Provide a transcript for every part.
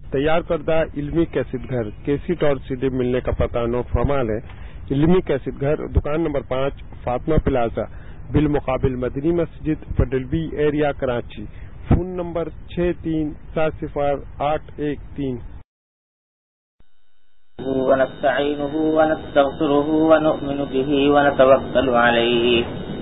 تیار کردہ علمی کیسٹ گھر کیسٹ اور سی ڈی ملنے کا پتہ نوٹ فرمال ہے۔ علمی کیسٹ گھر، دکان نمبر 5، فاطمہ پلازا، بالمقابل مدنی مسجد، پڈلبی ایریا، کراچی۔ Phone number 63700813۔ ونستعينه ونستغفره ونؤمن به ونتوكل عليه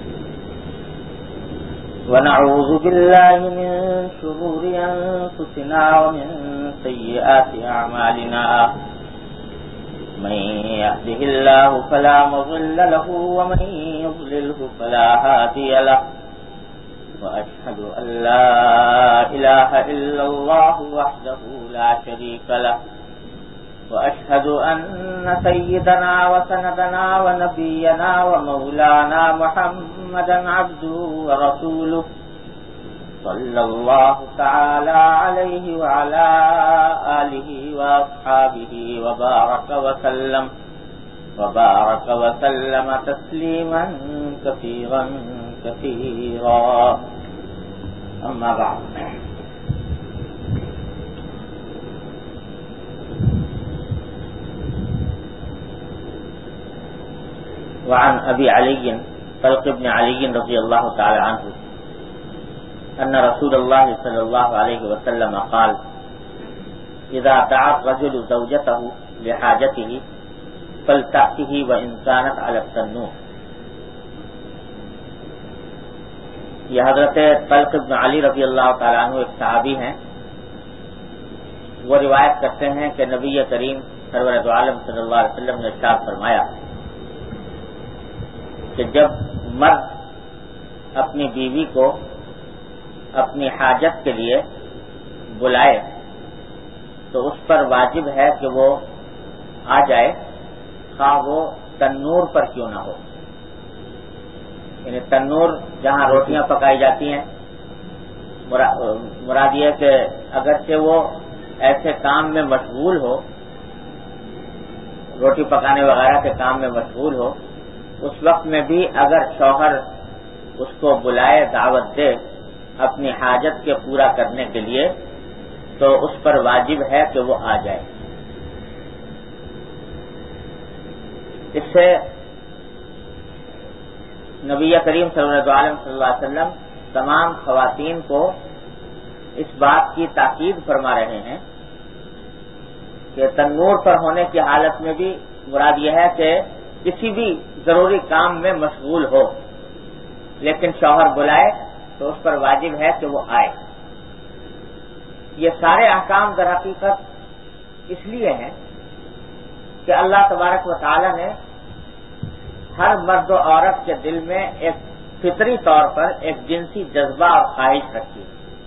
ونعوذ بالله من شرور أنفسنا ومن سيئات أعمالنا من يهده الله فلا مضل له ومن يضلله فلا هادي له وأشهد أن لا إله إلا الله وحده لا شريك له وأشهد أن سيدنا وسندنا ونبينا ومولانا محمدا عبده ورسوله صلى الله تعالى عليه وعلى آله وأصحابه وبارك وسلم تسليما كثيرا كثيرا. أما بعد، وعن ابي علي طلق بن علي رضي الله تعالى عنه ان رسول الله صلى الله عليه وسلم قال: اذا دعا الرجل زوجته لحاجته فلتأته وان كانت على التنور. یہ حضرت طلق بن علی رضی اللہ تعالیٰ عنہ ایک صحابی ہیں. وہ روایت کرتے ہیں کہ نبی کریم سرور دو عالم صلی اللہ علیہ وسلم نے ارشاد فرمایا کہ جب مرد اپنی بیوی کو اپنی حاجت کے لیے بلائے تو اس پر واجب ہے کہ وہ آ جائے، خواہ وہ تنور پر کیوں نہ ہو. یعنی تنور جہاں روٹیاں پکائی جاتی ہیں، مراد یہ کہ اگرچہ وہ ایسے کام میں مشغول ہو، روٹی پکانے وغیرہ کے کام میں مشغول ہو، اس وقت میں بھی اگر شوہر اس کو بلائے، دعوت دے اپنی حاجت کے پورا کرنے کے لیے، تو اس پر واجب ہے کہ وہ آ جائے. اس سے نبی کریم صلی اللہ علیہ وسلم تمام خواتین کو اس بات کی تاکید فرما رہے ہیں کہ تنور پر ہونے کی حالت میں بھی مراد یہ ہے کہ کسی بھی ضروری کام میں مشغول ہو لیکن شوہر بلائے تو اس پر واجب ہے کہ وہ آئے. یہ سارے احکام در حقیقت اس لیے ہیں کہ اللہ تبارک و تعالی نے ہر مرد و عورت کے دل میں ایک فطری طور پر ایک جنسی جذبہ اور خواہش رکھی،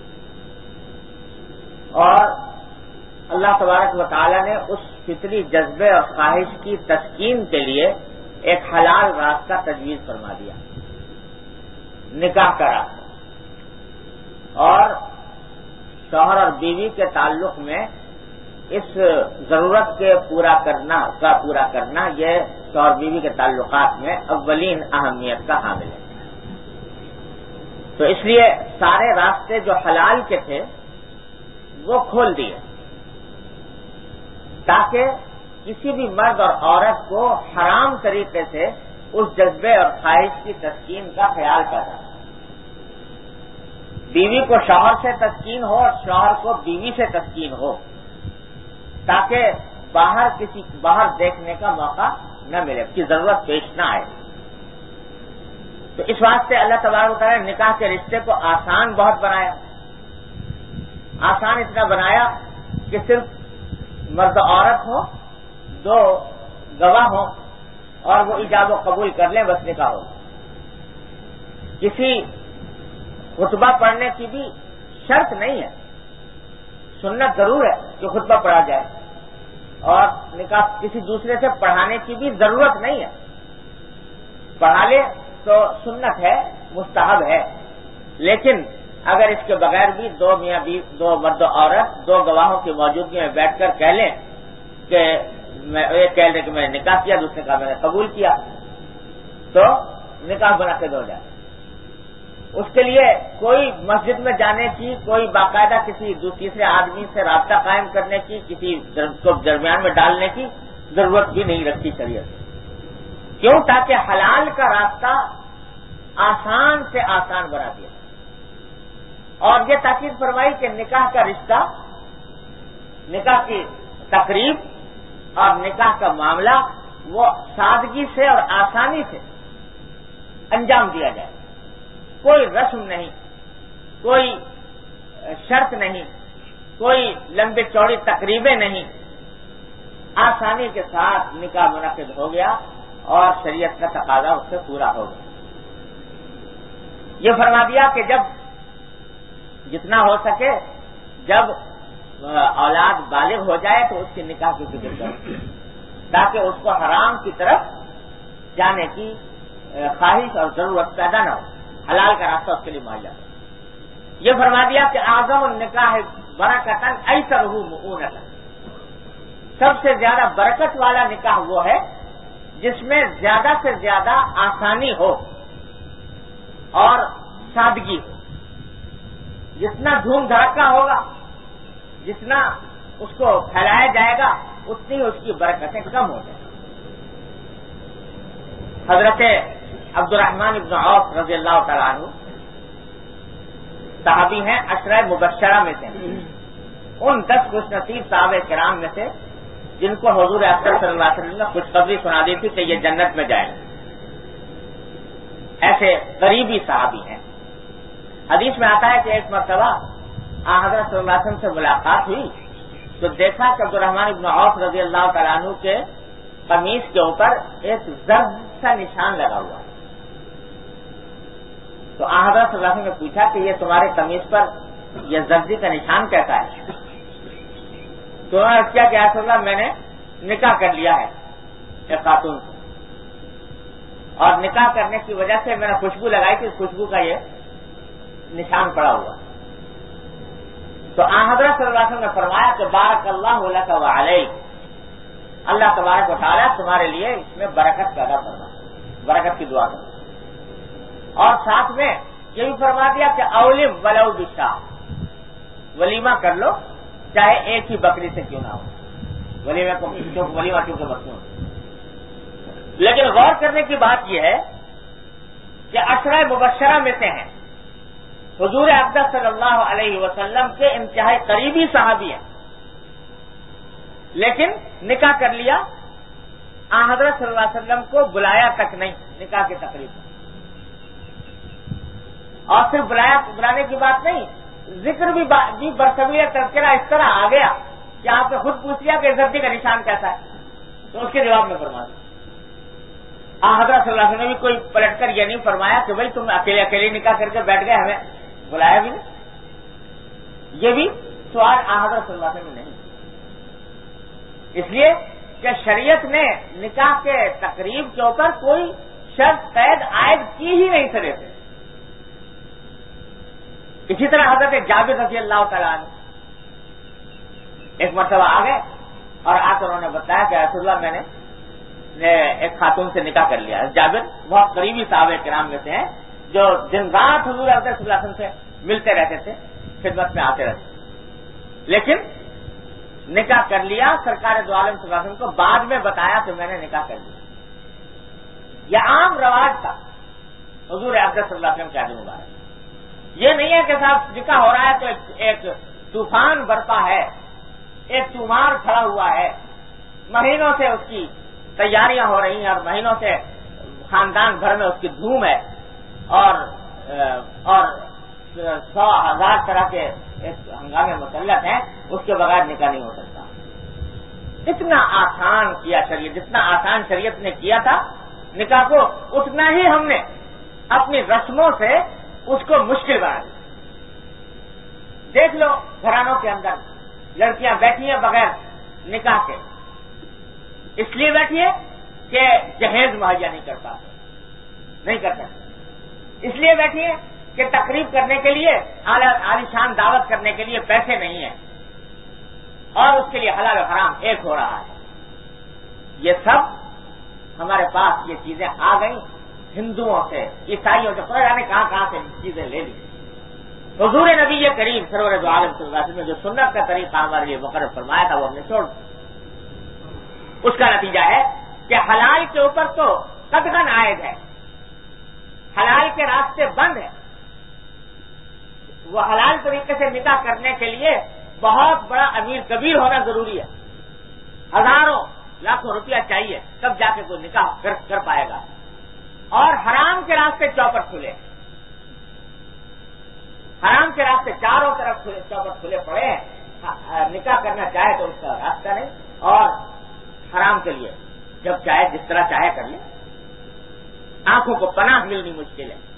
اور اللہ تبارک و تعالی نے اس فطری جذبے اور خواہش کی تسکین کے لیے ایک حلال راستہ تجویز فرما دیا، نکاح کا راستہ. اور شوہر اور بیوی کے تعلق میں اس ضرورت کے پورا کرنا یہ شوہر بیوی کے تعلقات میں اولین اہمیت کا حامل ہے. تو اس لیے سارے راستے جو حلال کے تھے وہ کھول دیے تاکہ کسی بھی مرد اور عورت کو حرام طریقے سے اس جذبے اور خواہش کی تسکین کا خیال کرنا. بیوی کو شوہر سے تسکین ہو اور شوہر کو بیوی سے تسکین ہو، تاکہ باہر دیکھنے کا موقع نہ ملے، کی ضرورت پیش نہ آئے. تو اس واسطے اللہ تبارک و تعالیٰ نے نکاح کے رشتے کو آسان بہت بنایا. آسان اتنا بنایا کہ صرف مرد و عورت ہو، دو گواہ ہوں اور وہ ایجاب و قبول کر لیں، بس نکاح ہو. کسی خطبہ پڑھنے کی بھی شرط نہیں ہے، سنت ضرور ہے کہ خطبہ پڑھا جائے، اور نکاح کسی دوسرے سے پڑھانے کی بھی ضرورت نہیں ہے. پڑھا لے تو سنت ہے، مستحب ہے. لیکن اگر اس کے بغیر بھی دو مرد و عورت دو گواہوں کی موجودگی میں بیٹھ کر کہہ لیں کہ ایک کہہ لیں کہ میں نے نکاح کیا، دوسرے کہا میں نے قبول کیا، تو نکاح بنا کے دو جائے. اس کے لیے کوئی مسجد میں جانے کی، کوئی باقاعدہ کسی تیسرے آدمی سے رابطہ قائم کرنے کی، کسی کو درمیان میں ڈالنے کی ضرورت بھی نہیں رکھتی شریعت۔ کیوں؟ تاکہ حلال کا راستہ آسان سے آسان بنا دیا۔ اور یہ تاکید فرمائی کہ نکاح کا رشتہ، نکاح کی تقریب اور نکاح کا معاملہ وہ سادگی سے اور آسانی سے انجام دیا جائے، کوئی رسم نہیں، کوئی شرط نہیں، کوئی لمبی چوڑی تقریبیں نہیں، آسانی کے ساتھ نکاح منعقد ہو گیا اور شریعت کا تقاضا اس سے پورا ہو گیا۔ یہ فرما دیا کہ جب جتنا ہو سکے جب اولاد بالغ ہو جائے تو اس کی نکاح کی فکر کرو، تاکہ اس کو حرام کی طرف جانے کی خواہش اور ضرورت پیدا نہ ہو، حلال کا راستہ اس کے لیے مہیا ہو۔ یہ فرما دیا کہ اعظم النکاح برکتاً ایسرہ مؤونۃ، سب سے زیادہ برکت والا نکاح وہ ہے جس میں زیادہ سے زیادہ آسانی ہو اور سادگی ہو۔ جتنا دھوم دھڑکا ہوگا، جتنا اس کو پھیلایا جائے گا، اتنی اس کی برکتیں کم ہو جائیں۔ حضرت عبد الرحمن ابن عوف رضی اللہ تعالیٰ عنہ صحابی ہیں، عشرہ مبشرہ میں سے، ان 10 خوش نصیب صحابہ کرام میں سے جن کو حضور اکرم صلی اللہ علیہ وسلم نے خوشخبری سنا دی تھی کہ یہ جنت میں جائیں، ایسے قریبی صحابی ہیں۔ حدیث میں آتا ہے کہ ایک مرتبہ حضرت صلی اللہ علیہ وسلم سے ملاقات ہوئی تو دیکھا کہ عبد الرحمن ابن عوف رضی اللہ تعالیٰ عنہ کے قمیص کے اوپر ایک زرد سا نشان لگا ہوا ہے۔ تو حضرت صلی اللہ علیہ وسلم نے پوچھا کہ یہ تمہارے قمیص پر یہ زردی کا نشان کیسا ہے؟ تو انہوں نے کیا کہ رسول اللہ میں نے نکاح کر لیا ہے ایک خاتون سے، اور نکاح کرنے کی وجہ سے میں نے خوشبو لگائی تھی، خوشبو کا یہ نشان پڑا ہوا۔ تو حضرت صلی اللہ علیہ وسلم نے فرمایا کہ بارک اللہ لک وعلیک، اللہ تبارک و تعالیٰ تمہارے لیے اس میں برکت پیدا کرنا، برکت کی دعا کرنا۔ اور ساتھ میں یہ بھی فرما دیا کہ اولم ولو بشاہ، ولیمہ کر لو چاہے ایک ہی بکری سے کیوں نہ ہو، ولیمہ کیونکہ مصنون۔ لیکن غور کرنے کی بات یہ ہے کہ عشرہ مبشرہ میں سے ہیں، حضور اقدس صلی اللہ علیہ وسلم کے انتہائی قریبی صحابی ہیں، لیکن نکاح کر لیا، حضرت صلی اللہ علیہ وسلم کو بلایا تک نہیں نکاح کی تقریب میں۔ اور صرف بلانے کی بات نہیں، ذکر بھی برسبیہ تذکرہ اس طرح آ گیا کہ آپ نے خود پوچھ لیا کہ زردی کا نشان کیسا ہے، تو اس کے جواب میں فرما دیا۔ حضرت صلی اللہ علیہ وسلم نے بھی کوئی پلٹ کر یہ نہیں فرمایا کہ بھائی تم اکیلے اکیلے نکاح کر کے بیٹھ گئے، ہمیں بلایا بھی نہیں۔ یہ بھی سوال حضرت صلی اللہ علیہ وسلم نے نہیں، اس لیے کہ شریعت نے نکاح کے تقریب کے اوپر کوئی شرط قید عائد کی ہی نہیں سرے سے۔ اسی طرح حضرت جابر رضی اللہ تعالیٰ عنہ ایک مرتبہ آ گئے اور آ کر انہوں نے بتایا کہ رسول اللہ میں نے ایک خاتون سے نکاح کر لیا۔ جابر بہت قریبی صحابہ کرام میں سے ہیں جو دن رات حضور صلی اللہ علیہ وسلم سے ملتے رہتے تھے، خدمت میں آتے رہتے تھے، لیکن نکاح کر لیا۔ سرکار دو عالم صلی اللہ علیہ وسلم کو بعد میں بتایا کہ میں نے نکاح کر لیا۔ یہ عام رواج تھا حضور اقدس صلی اللہ علیہ وسلم کے عہد مبارک۔ یہ نہیں ہے کہ صاحب نکاح ہو رہا ہے تو ایک طوفان برپا ہے، ایک چمار کھڑا ہوا ہے، مہینوں سے اس کی تیاریاں ہو رہی ہیں اور مہینوں سے خاندان بھر میں اس کی دھوم ہے اور 100,000 طرح کے ہنگامے مسلط ہیں، اس کے بغیر نکاح نہیں ہو سکتا۔ اتنا آسان کیا شریعت، جتنا آسان شریعت نے کیا تھا نکاح کو، اتنا ہی ہم نے اپنی رسموں سے اس کو مشکل بنا دیا۔ دیکھ لو گھرانوں کے اندر لڑکیاں بیٹھی ہیں بغیر نکاح کے، اس لیے بیٹھی ہے کہ جہیز مہیا نہیں کر سکتے، اس لیے بیٹھی ہے کہ تقریب کرنے کے لیے عالیشان دعوت کرنے کے لیے پیسے نہیں ہیں، اور اس کے لیے حلال و حرام ایک ہو رہا ہے۔ یہ سب ہمارے پاس یہ چیزیں آ گئیں ہندوؤں سے، عیسائیوں سے، پتہ جانے کہاں سے چیزیں لے لی. حضور نبی کریم سرور دو عالم صلی اللہ علیہ وسلم نے جو سنت کا طریقہ ہمارے لیے مقرر فرمایا تھا وہ ہم نے چھوڑ دیا. اس کا نتیجہ ہے کہ حلال کے اوپر تو قطعاً عائد ہے، حلال کے راستے بند ہیں. وہ حلال طریقے سے نکاح کرنے کے لیے بہت بڑا امیر کبیر ہونا ضروری ہے، ہزاروں لاکھوں روپیہ چاہیے تب جا کے کوئی نکاح کر پائے گا. اور حرام کے راستے چوپٹ کھلے، حرام کے راستے چاروں طرف چوپٹ کھلے پڑے ہیں. نکاح کرنا چاہے تو اس کا راستہ نہیں، اور حرام کے لیے جب چاہے جس طرح چاہے کر لے. آنکھوں کو پناہ ملنی مشکل ہے.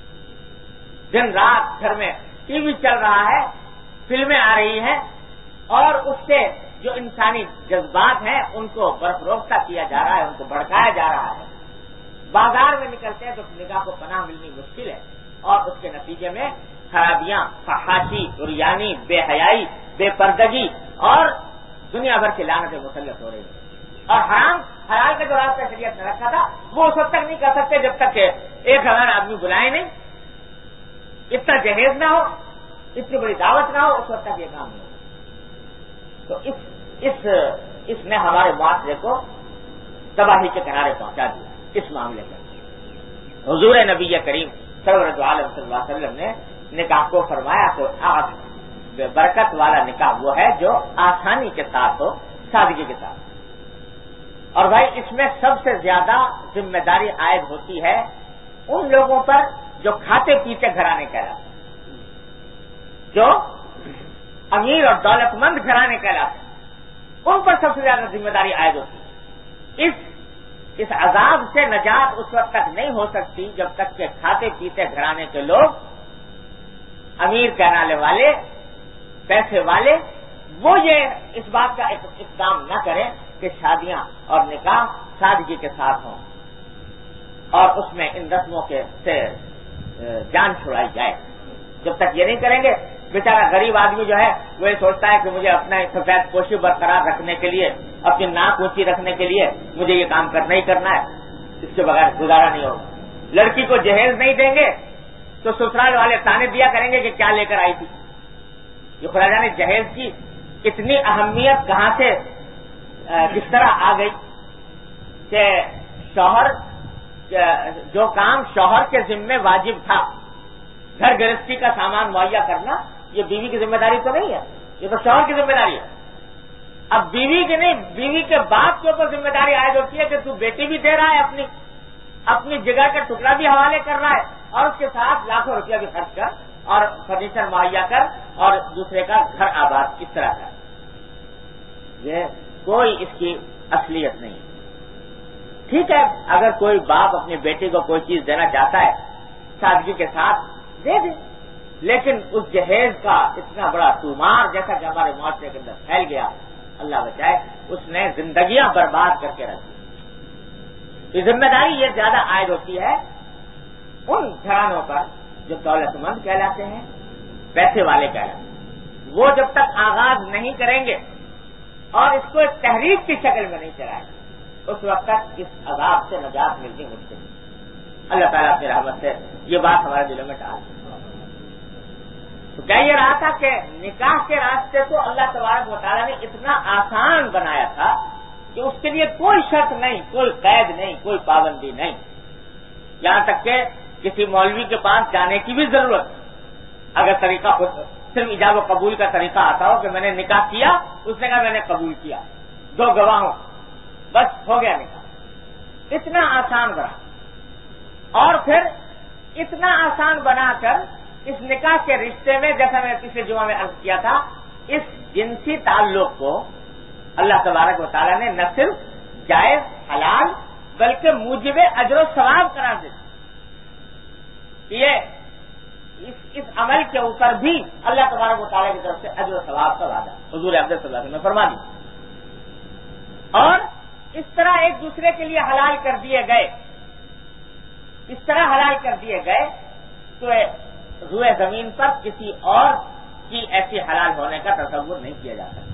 دن رات گھر میں ٹی وی چل رہا ہے، فلمیں آ رہی ہیں، اور اس سے جو انسانی جذبات ہیں ان کو برفروختہ کیا جا رہا ہے، ان کو بھڑکایا جا رہا ہے. بازار میں نکلتے ہیں تو نگاہ کو پناہ ملنی مشکل ہے، اور اس کے نتیجے میں خرابیاں، فحاشی، عریانی، بے حیائی، بے پردگی اور دنیا بھر کی لعنتیں مسلط ہو رہی ہیں. اور حلال کا جو راستہ شریعت نے رکھا تھا وہ اس وقت تک نہیں کر سکتے جب تک کہ 1000 آدمی بلائے نہیں، اتنا جہیز نہ ہو، اتنی بڑی دعوت نہ ہو، اس وقت تک یہ کام نہیں ہو. تو اس نے ہمارے معاشرے کو تباہی کے کنارے پہنچا دیا. اس معاملے میں حضور نبی کریم سرورت عالم صلی اللہ علیہ وسلم نے نکاح کو فرمایا تو برکت والا نکاح وہ ہے جو آسانی کے ساتھ ہو، سادگی کے ساتھ. اور بھائی اس میں سب سے زیادہ ذمہ داری عائد ہوتی ہے ان لوگوں پر جو کھاتے پیتے گھرانے کہلاتے ہیں، جو امیر اور دولت مند گھرانے کہلاتے ہیں، ان پر سب سے زیادہ ذمہ داری عائد ہوتی ہے. اس عذاب سے نجات اس وقت تک نہیں ہو سکتی جب تک کہ کھاتے پیتے گھرانے کے لوگ، امیر کہلانے والے، پیسے والے، وہ یہ اس بات کا اقدام نہ کریں کہ شادیاں اور نکاح سادگی کے ساتھ ہوں اور اس میں ان رسموں سے جان چھڑائی جائے. جب تک یہ نہیں کریں گے بیچارہ غریب آدمی جو ہے وہ یہ سوچتا ہے کہ مجھے اپنا سفید پوشی برقرار رکھنے کے لیے، اپنی ناک اونچی رکھنے کے لیے مجھے یہ کام کرنا ہی کرنا ہے، اس کے بغیر گزارا نہیں ہوگا. لڑکی کو جہیز نہیں دیں گے تو سسرال والے تانے دیا کریں گے کہ کیا لے کر آئی تھی. یہ خدا جانے جہیز کی اتنی اہمیت کہاں سے کس طرح آ گئی کہ شوہر، جو کام شوہر کے ذمے واجب تھا، گھر گرہستی کا سامان مہیا کرنا، یہ بیوی کی ذمہ داری تو نہیں ہے، یہ تو شوہر کی ذمہ داری ہے. اب بیوی کی نہیں، بیوی کے باپ کے اوپر ذمہ داری عائد ہوتی ہے کہ تو بیٹی بھی دے رہا ہے، اپنی جگہ کا ٹکڑا بھی حوالے کر رہا ہے، اور اس کے ساتھ لاکھوں روپیہ بھی خرچ کر اور فرنیچر مہیا کر اور دوسرے کا گھر آباد اس طرح کا. یہ کوئی اس کی اصلیت نہیں. ٹھیک ہے اگر کوئی باپ اپنی بیٹی کو کوئی چیز دینا چاہتا ہے سادگی کے ساتھ دے دے، لیکن اس جہیز کا اتنا بڑا تومار جیسا کہ ہمارے معاشرے کے اندر پھیل گیا، اللہ بچائے، اس نے زندگیاں برباد کر کے رکھی. یہ ذمہ داری یہ زیادہ عائد ہوتی ہے ان گھرانوں پر جو دولت مند کہلاتے ہیں، پیسے والے کہلاتے ہیں. وہ جب تک آغاز نہیں کریں گے اور اس کو ایک تحریک کی شکل میں نہیں چلائیں گے اس وقت تک اس عذاب سے نجات ملنی مشکل ہے. اللہ تعالیٰ اپنی رحمت سے یہ بات ہمارے دلوں میں ڈال دی. تو کہہ یہ رہا تھا کہ نکاح کے راستے کو اللہ تبارک و تعالیٰ نے اتنا آسان بنایا تھا کہ اس کے لیے کوئی شرط نہیں، کوئی قید نہیں، کوئی پابندی نہیں. یہاں تک کہ کسی مولوی کے پاس جانے کی بھی ضرورت نہیں. اگر طریقہ صرف ایجاب و قبول کا طریقہ آتا ہو کہ میں نے نکاح کیا، اس نے کہا میں نے قبول کیا، 2 گواہوں، بس ہو گیا نکاح. اتنا آسان بنا، اور پھر اتنا آسان بنا کر اس نکاح کے رشتے میں، جیسا میں پچھلے جمعہ میں عرض کیا تھا، اس جنسی تعلق کو اللہ تبارک و تعالیٰ نے نہ صرف جائز حلال بلکہ موجب اجر و ثواب قرار دے. یہ اس عمل کے اوپر بھی اللہ تبارک و تعالیٰ کی طرف سے اجر و ثواب کا وعدہ حضور اقدس صلی اللہ علیہ وسلم نے فرما دی. اور اس طرح ایک دوسرے کے لیے حلال کر دیے گئے، اس طرح حلال کر دیے گئے تو روئے زمین پر کسی اور کی ایسی حلال ہونے کا تصور نہیں کیا جا سکتا.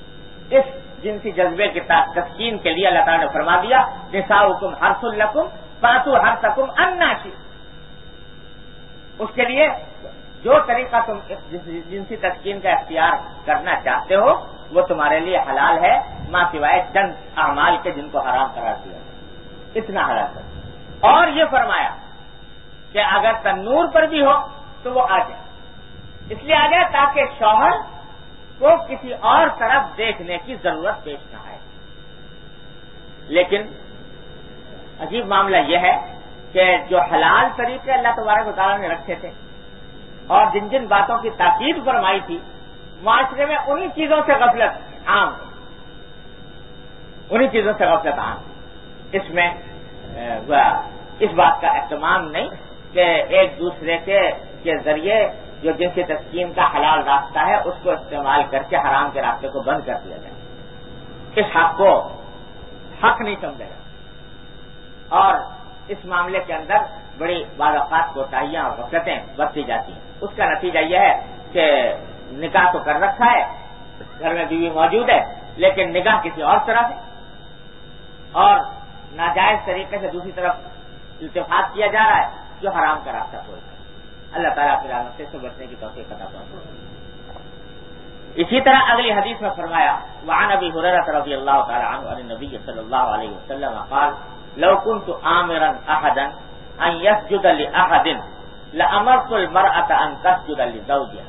اس جنسی جذبے کی تسکین کے لیے اللہ تعالیٰ نے فرما دیا نساؤکم حرث لکم فاتوا حرثکم انا شئتم. اس کے لیے جو طریقہ تم جنسی تسکین کا اختیار کرنا چاہتے ہو وہ تمہارے لیے حلال ہے، ماں سوائے چند اعمال کے جن کو حرام قرار دیا، اتنا حلال ہے. اور یہ فرمایا کہ اگر تنور پر بھی ہو تو وہ آ جائے. اس لیے آ جائے تاکہ شوہر کو کسی اور طرف دیکھنے کی ضرورت پیش نہ آئے. لیکن عجیب معاملہ یہ ہے کہ جو حلال طریقے اللہ تبارک و تعالیٰ نے رکھے تھے اور جن جن باتوں کی تاکید فرمائی تھی، معاشرے میں انہی چیزوں سے غفلت عام ہے، انہی چیزوں سے غفلت عام. اس میں اس بات کا اہتمام نہیں کہ ایک دوسرے کے ذریعے جو جنسی تسکین کا حلال راستہ ہے اس کو استعمال کر کے حرام کے راستے کو بند کر دیا جائے. اس حق کو حق نہیں سمجھا جائے. اور اس معاملے کے اندر بڑی بعض اوقات کوتاہیاں اور غفلتیں برتی جاتی ہیں. اس کا نتیجہ یہ ہے کہ نکاح تو کر رکھا ہے، گھر میں بیوی موجود ہے، لیکن نکاح کسی اور طرح سے اور ناجائز طریقے سے دوسری طرف التفات کیا جا رہا ہے جو حرام کا راستہ کھولتا ہے. اللہ تعالیٰ کی رحمت سے بچنے کی توفیق عطا فرمائے. اسی طرح اگلی حدیث میں فرمایا وعن ابی ہریرہ رضی اللہ تعالی عنہ عن النبی صلی اللہ علیہ وسلم قال لو كنت آمرا احدا ان يسجد لاحد لامرت المرأة ان تسجد لزوجها.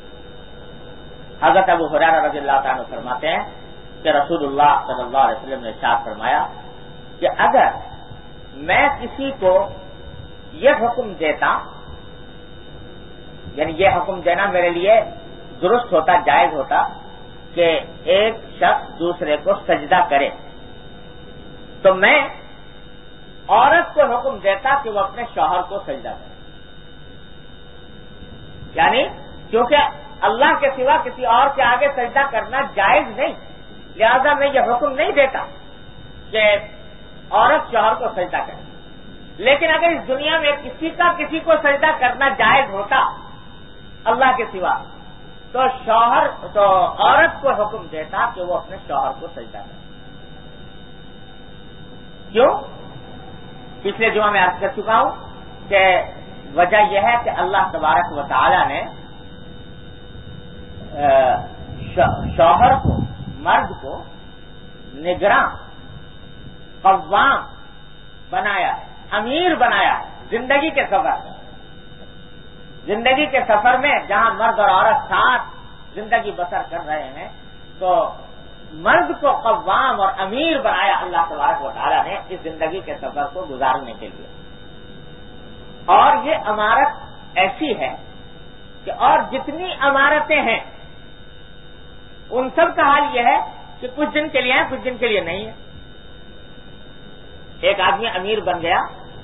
حضرت ابو ہریرہ رضی اللہ تعالی عنہ فرماتے ہیں کہ رسول اللہ صلی اللہ علیہ وسلم نے ارشاد فرمایا کہ اگر میں کسی کو یہ حکم دیتا، یعنی یہ حکم دینا میرے لیے درست ہوتا، جائز ہوتا کہ ایک شخص دوسرے کو سجدہ کرے، تو میں عورت کو حکم دیتا کہ وہ اپنے شوہر کو سجدہ کرے. یعنی کیونکہ اللہ کے سوا کسی اور کے آگے سجدہ کرنا جائز نہیں، لہذا میں یہ حکم نہیں دیتا کہ عورت شوہر کو سجدہ کرے. لیکن اگر اس دنیا میں کسی کا کسی کو سجدہ کرنا جائز ہوتا اللہ کے سوا تو عورت کو حکم دیتا کہ وہ اپنے شوہر کو سجدہ کرے. کیوں؟ پچھلے جمعہ میں عرض کر چکا ہوں کہ وجہ یہ ہے کہ اللہ تبارک و تعالی نے شوہر کو، مرد کو نگراں، قوام بنایا ہے، امیر بنایا ہے زندگی کے سفر میں. زندگی کے سفر میں جہاں مرد اور عورت ساتھ زندگی بسر کر رہے ہیں تو مرد کو قوام اور امیر بنایا اللہ تبارک و تعالیٰ نے اس زندگی کے سفر کو گزارنے کے لیے. اور یہ امارت ایسی ہے کہ اور جتنی امارتیں ہیں ان سب کا حال یہ ہے کہ کچھ دن کے لیے ہے، کچھ دن کے لیے نہیں ہے. ایک آدمی امیر بن گیا،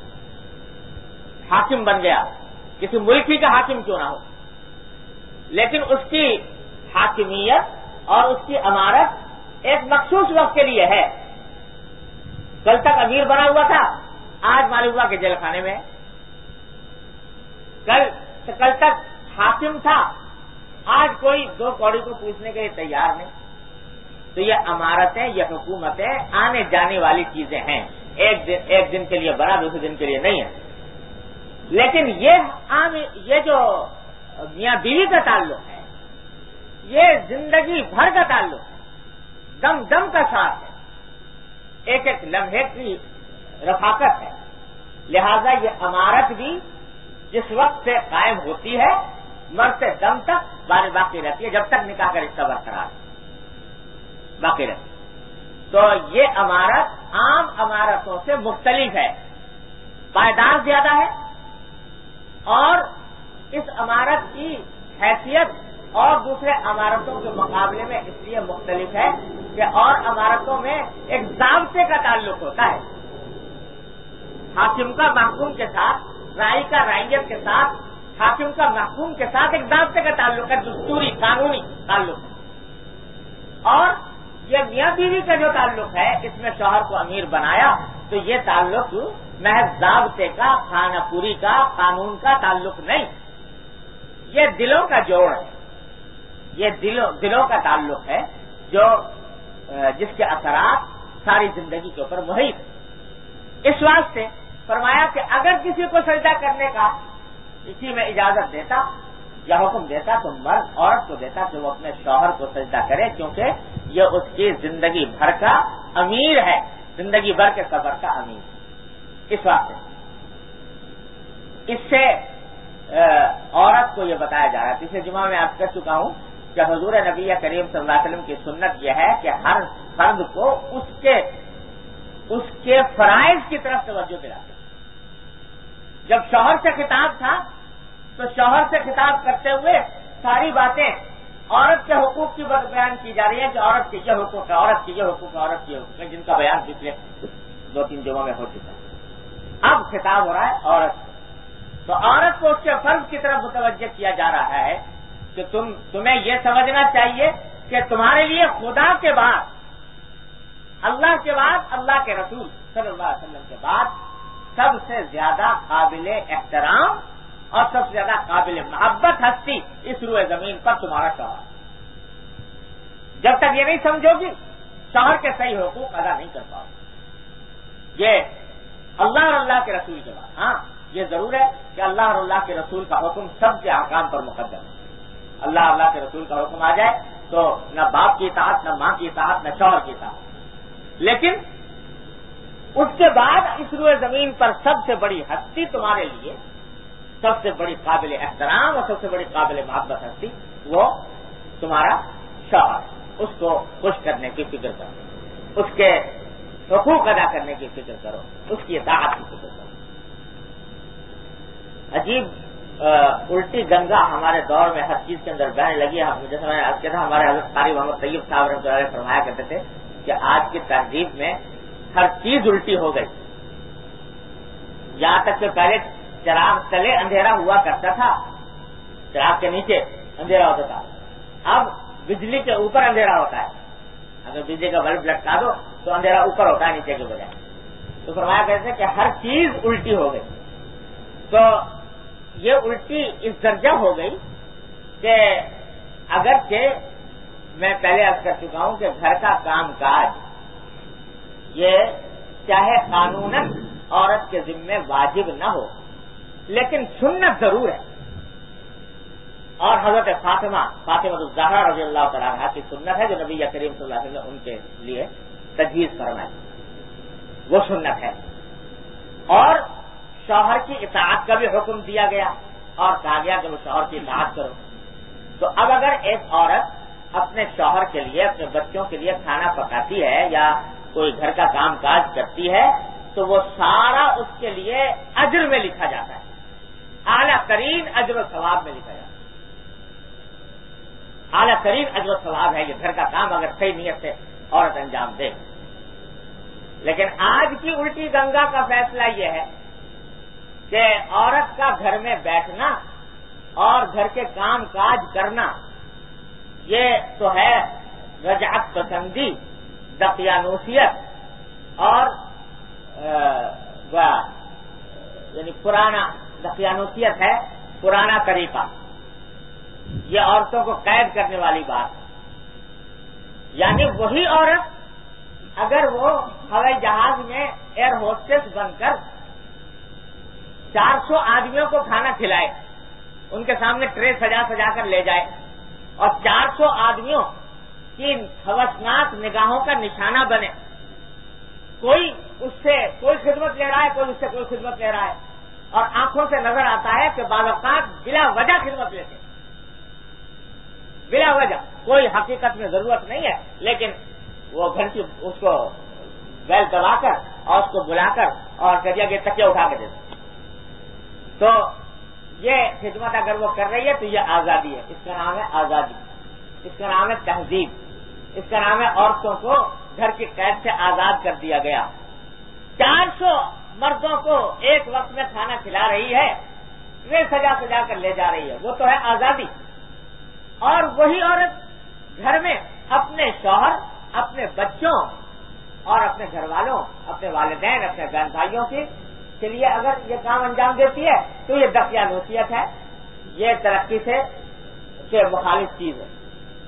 حاکم بن گیا، کسی ملک ہی کا حاکم کیوں نہ ہو، لیکن اس کی حاکمیت اور اس کی امارت ایک مخصوص وقت کے لیے ہے. کل تک امیر بنا ہوا تھا، آج معلوم ہوا کہ جیل خانے میں. کل تک حاکم تھا، آج کوئی دو کوڑی کو پوچھنے کے لیے تیار نہیں. تو یہ امارتیں، یہ حکومتیں آنے جانے والی چیزیں ہیں، ایک دن کے لیے بنا، دوسرے دن کے لیے نہیں ہے. لیکن یہ جو میاں بیوی کا تعلق ہے یہ زندگی بھر کا تعلق ہے، دم دم کا ساتھ ہے، ایک ایک لمحے کی رفاقت ہے. لہذا یہ امارت بھی جس وقت سے قائم ہوتی ہے مرتے دم تک باقی رہتی ہے، جب تک نکاح کا رشتہ برقرار باقی رہتی. تو یہ امارت عام امارتوں سے مختلف ہے، پائیدار زیادہ ہے، اور اس عمارت کی حیثیت اور دوسرے عمارتوں کے مقابلے میں اس لیے مختلف ہے کہ اور عمارتوں میں ایک ضابطے کا تعلق ہوتا ہے، حاکم کا محکوم کے ساتھ، رائی کا رعیت کے ساتھ، حاکم کا محکوم کے ساتھ ایک ضابطے کا تعلق ہے، دستوری قانونی تعلق ہے. اور یہ میاں بیوی کا جو تعلق ہے اس میں شوہر کو امیر بنایا تو یہ تعلق محض ضابطے کا، خانہ پوری کا، قانون کا تعلق نہیں، یہ دلوں کا جوڑ ہے، یہ دلوں کا تعلق ہے جو جس کے اثرات ساری زندگی کے اوپر محیط. اس واسطے فرمایا کہ اگر کسی کو سجدہ کرنے کا اسی میں اجازت دیتا یا حکم دیتا تو مرد عورت کو دیتا کہ وہ اپنے شوہر کو سجدہ کرے، کیونکہ یہ اس کی زندگی بھر کا امیر ہے، زندگی بھر کے سفر کا امیر۔ اس واسطے اس سے عورت کو یہ بتایا جا رہا ہے۔ پچھلے جمعہ میں آپ کر چکا ہوں کہ حضور نبی کریم صلی اللہ علیہ وسلم کی سنت یہ ہے کہ ہر فرد کو اس کے فرائض کی طرف توجہ دلاتے۔ جب شوہر سے خطاب تھا تو شوہر سے خطاب کرتے ہوئے ساری باتیں عورت کے حقوق کی بیان کی جا رہی ہے کہ عورت کے یہ حقوق ہے، عورت کے یہ حقوق ہے، عورت کے یہ حقوق ہے، جن کا بیان پچھلے 2-3 جمعوں میں ہو چکا ہے۔ اب خطاب ہو رہا ہے عورت، تو عورت کو اس کے فرض کی طرف متوجہ کیا جا رہا ہے کہ تمہیں یہ سمجھنا چاہیے کہ تمہارے لیے خدا کے بعد، اللہ کے بعد، اللہ کے رسول صلی اللہ علیہ وسلم کے بعد سب سے زیادہ قابل احترام اور سب سے زیادہ قابل محبت ہستی اس روئے زمین پر تمہارا شوہر۔ جب تک یہ نہیں سمجھو گی شوہر کے صحیح حقوق ادا نہیں کر پاؤ گے۔ یہ اللہ اور اللہ کے رسول کے بعد، ہاں یہ ضرور ہے کہ اللہ اور اللہ کے رسول کا حکم سب کے احکام پر مقدم ہے۔ اللہ اور اللہ کے رسول کا حکم آ جائے تو نہ باپ کی اطاعت، نہ ماں کی اطاعت، نہ شوہر کی اطاعت۔ لیکن اس کے بعد اس روئے زمین پر سب سے بڑی ہستی تمہارے لیے، سب سے بڑی قابل احترام اور سب سے بڑی قابل محبت ہستی وہ تمہارا شوہر ہے۔ اس کو خوش کرنے کی فکر کرو، اس کے حقوق ادا کرنے کی فکر کرو، اس کی اطاعت کی فکر کرو۔ عجیب الٹی گنگا ہمارے دور میں ہر چیز کے اندر بہنے لگی ہے۔ جیسے میں نے عرض کیا تھا، ہمارے حضرت قاری محمد طیب صاحب رحمۃ اللہ علیہ فرمایا کرتے تھے کہ آج کی تہذیب میں ہر چیز الٹی ہو گئی، یہاں تک کہ پہلے چراغ تلے اندھیرا ہوا کرتا تھا، چراغ کے نیچے اندھیرا ہوتا تھا، اب بجلی کے اوپر اندھیرا ہوتا ہے۔ اگر بجلی کا بلب لٹکا دو تو اندھیرا اوپر ہوتا ہے نیچے کے بجائے۔ تو فرمایا کرتے تھے کہ ہر چیز الٹی ہو گئی۔ تو یہ الٹی اس درجہ ہو گئی کہ اگرچہ میں پہلے عرض کر چکا ہوں کہ گھر کا کام کاج یہ چاہے قانوناً عورت کے ذمے واجب نہ ہو لیکن سنت ضرور ہے، اور حضرت فاطمہ الزہرا رضی اللہ تعالیٰ عنہا کی سنت ہے جو نبی کریم صلی اللہ علیہ وسلم نے ان کے لیے تجویز فرمائی، وہ سنت ہے۔ اور شوہر کی اطاعت کا بھی حکم دیا گیا اور کہا گیا کہ وہ شوہر کی اطاعت کرو۔ تو اب اگر ایک عورت اپنے شوہر کے لیے، اپنے بچوں کے لیے کھانا پکاتی ہے یا کوئی گھر کا کام کاج کرتی ہے تو وہ سارا اس کے لیے اجر میں لکھا جاتا ہے، اعلیٰ ترین اجر و ثواب میں لکھا جاتا ہے۔ اعلیٰ ترین اجر و ثواب ہے یہ گھر کا کام اگر صحیح نیت سے عورت انجام دے۔ لیکن آج کی الٹی گنگا کا فیصلہ یہ ہے کہ عورت کا گھر میں بیٹھنا اور گھر کے کام کاج کرنا یہ تو ہے رجعت پسندی، دقیانوسیت اور یعنی پرانا دقیانوسیت ہے، پرانا طریقہ، یہ عورتوں کو قید کرنے والی بات۔ یعنی وہی عورت اگر وہ ہوائی جہاز میں ایئر ہوسٹس بن کر 400 آدمیوں کو کھانا کھلائے، ان کے سامنے ٹرے سجا سجا کر لے جائے اور 400 آدمیوں کی ہوسناک نگاہوں کا نشانہ بنے، کوئی اس سے کوئی خدمت لے رہا ہے، کوئی اس سے کوئی خدمت لے رہا ہے، اور آنکھوں سے نظر آتا ہے کہ بعض اوقات بلا وجہ خدمت لیتے، بلا وجہ، کوئی حقیقت میں ضرورت نہیں ہے، لیکن وہ گھر کی اس کو بیل دبا کر اور اس کو بلا کر اور کہہ دیا کہ تکیہ اٹھا کے دے دو۔ تو یہ خدمت اگر وہ کر رہی ہے تو یہ آزادی ہے، اس کا نام ہے آزادی، اس کا نام ہے تہذیب، اس کا نام ہے عورتوں کو گھر کی قید سے آزاد کر دیا گیا۔ 400 مردوں کو ایک وقت میں کھانا کھلا رہی ہے، وہ سجا سجا کر لے جا رہی ہے، وہ تو ہے آزادی۔ اور وہی عورت گھر میں اپنے شوہر، اپنے بچوں اور اپنے گھر والوں، اپنے والدین، اپنے بہن بھائیوں کے لیے اگر یہ کام انجام دیتی ہے تو یہ دقیانوسیت ہے، یہ ترقی سے مخالف چیز ہے۔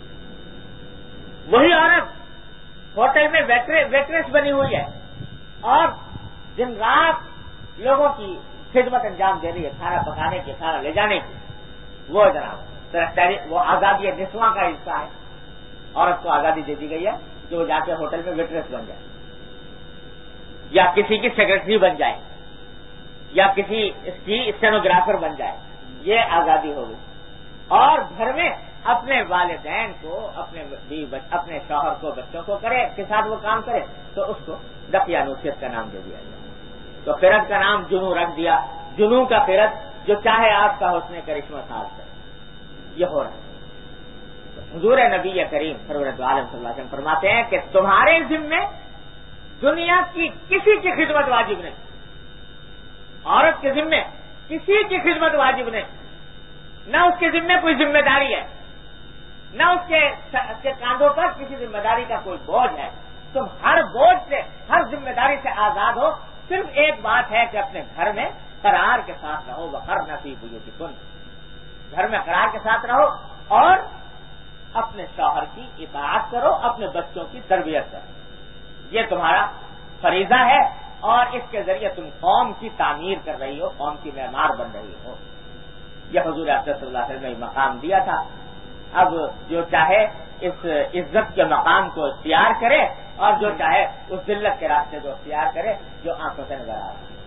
وہی عورت ہوٹل میں ویٹریس بنی ہوئی ہے اور دن رات لوگوں کی خدمت انجام دے رہی ہے، کھانا پکانے کی، کھانا لے جانے کی، وہ جناب وہ آزادی نسواں کا حصہ ہے. عورت کو آزادی دے دی گئی ہے کہ وہ جا کے ہوٹل میں ویٹریس بن جائے، یا کسی کی سیکرٹری بن جائے، یا کسی اس کی اسٹینوگرافر بن جائے. یہ آزادی ہو گئی. اور گھر میں اپنے والدین کو، اپنے شوہر کو، بچوں کو کرے کے ساتھ وہ کام کرے تو اس کو دقیانوسیت کا نام دے دیا گیا. تو قرد کا نام جنو رکھ دیا. جنو کا قرد جو چاہے آپ کا حسن کرشمہ ساز کرے. یہ ہو رہا ہے. حضور نبی کریم سرورت عالم صلی اللہ علیہ وسلم فرماتے ہیں کہ تمہارے ذمے دنیا کی کسی کی خدمت واجب نہیں. عورت کے ذمے کسی کی خدمت واجب نہیں. نہ اس کے ذمے کوئی ذمہ داری ہے، نہ اس کے کاندھوں پر کسی ذمہ داری کا کوئی بوجھ ہے. تم ہر بوجھ سے، ہر ذمہ داری سے آزاد ہو. صرف ایک بات ہے کہ اپنے گھر میں قرار کے ساتھ رہو. وقرن فی بیوتکن، گھر میں قرار کے ساتھ رہو اور اپنے شوہر کی اطاعت کرو، اپنے بچوں کی تربیت کرو. یہ تمہارا فریضہ ہے اور اس کے ذریعے تم قوم کی تعمیر کر رہی ہو، قوم کی معمار بن رہی ہو. یہ حضور اکرم صلی اللہ علیہ وسلم نے مقام دیا تھا. اب جو چاہے اس عزت کے مقام کو اختیار کرے اور جو چاہے اس ذلت کے راستے کو اختیار کرے جو آنکھوں سے نظر آ رہا ہے.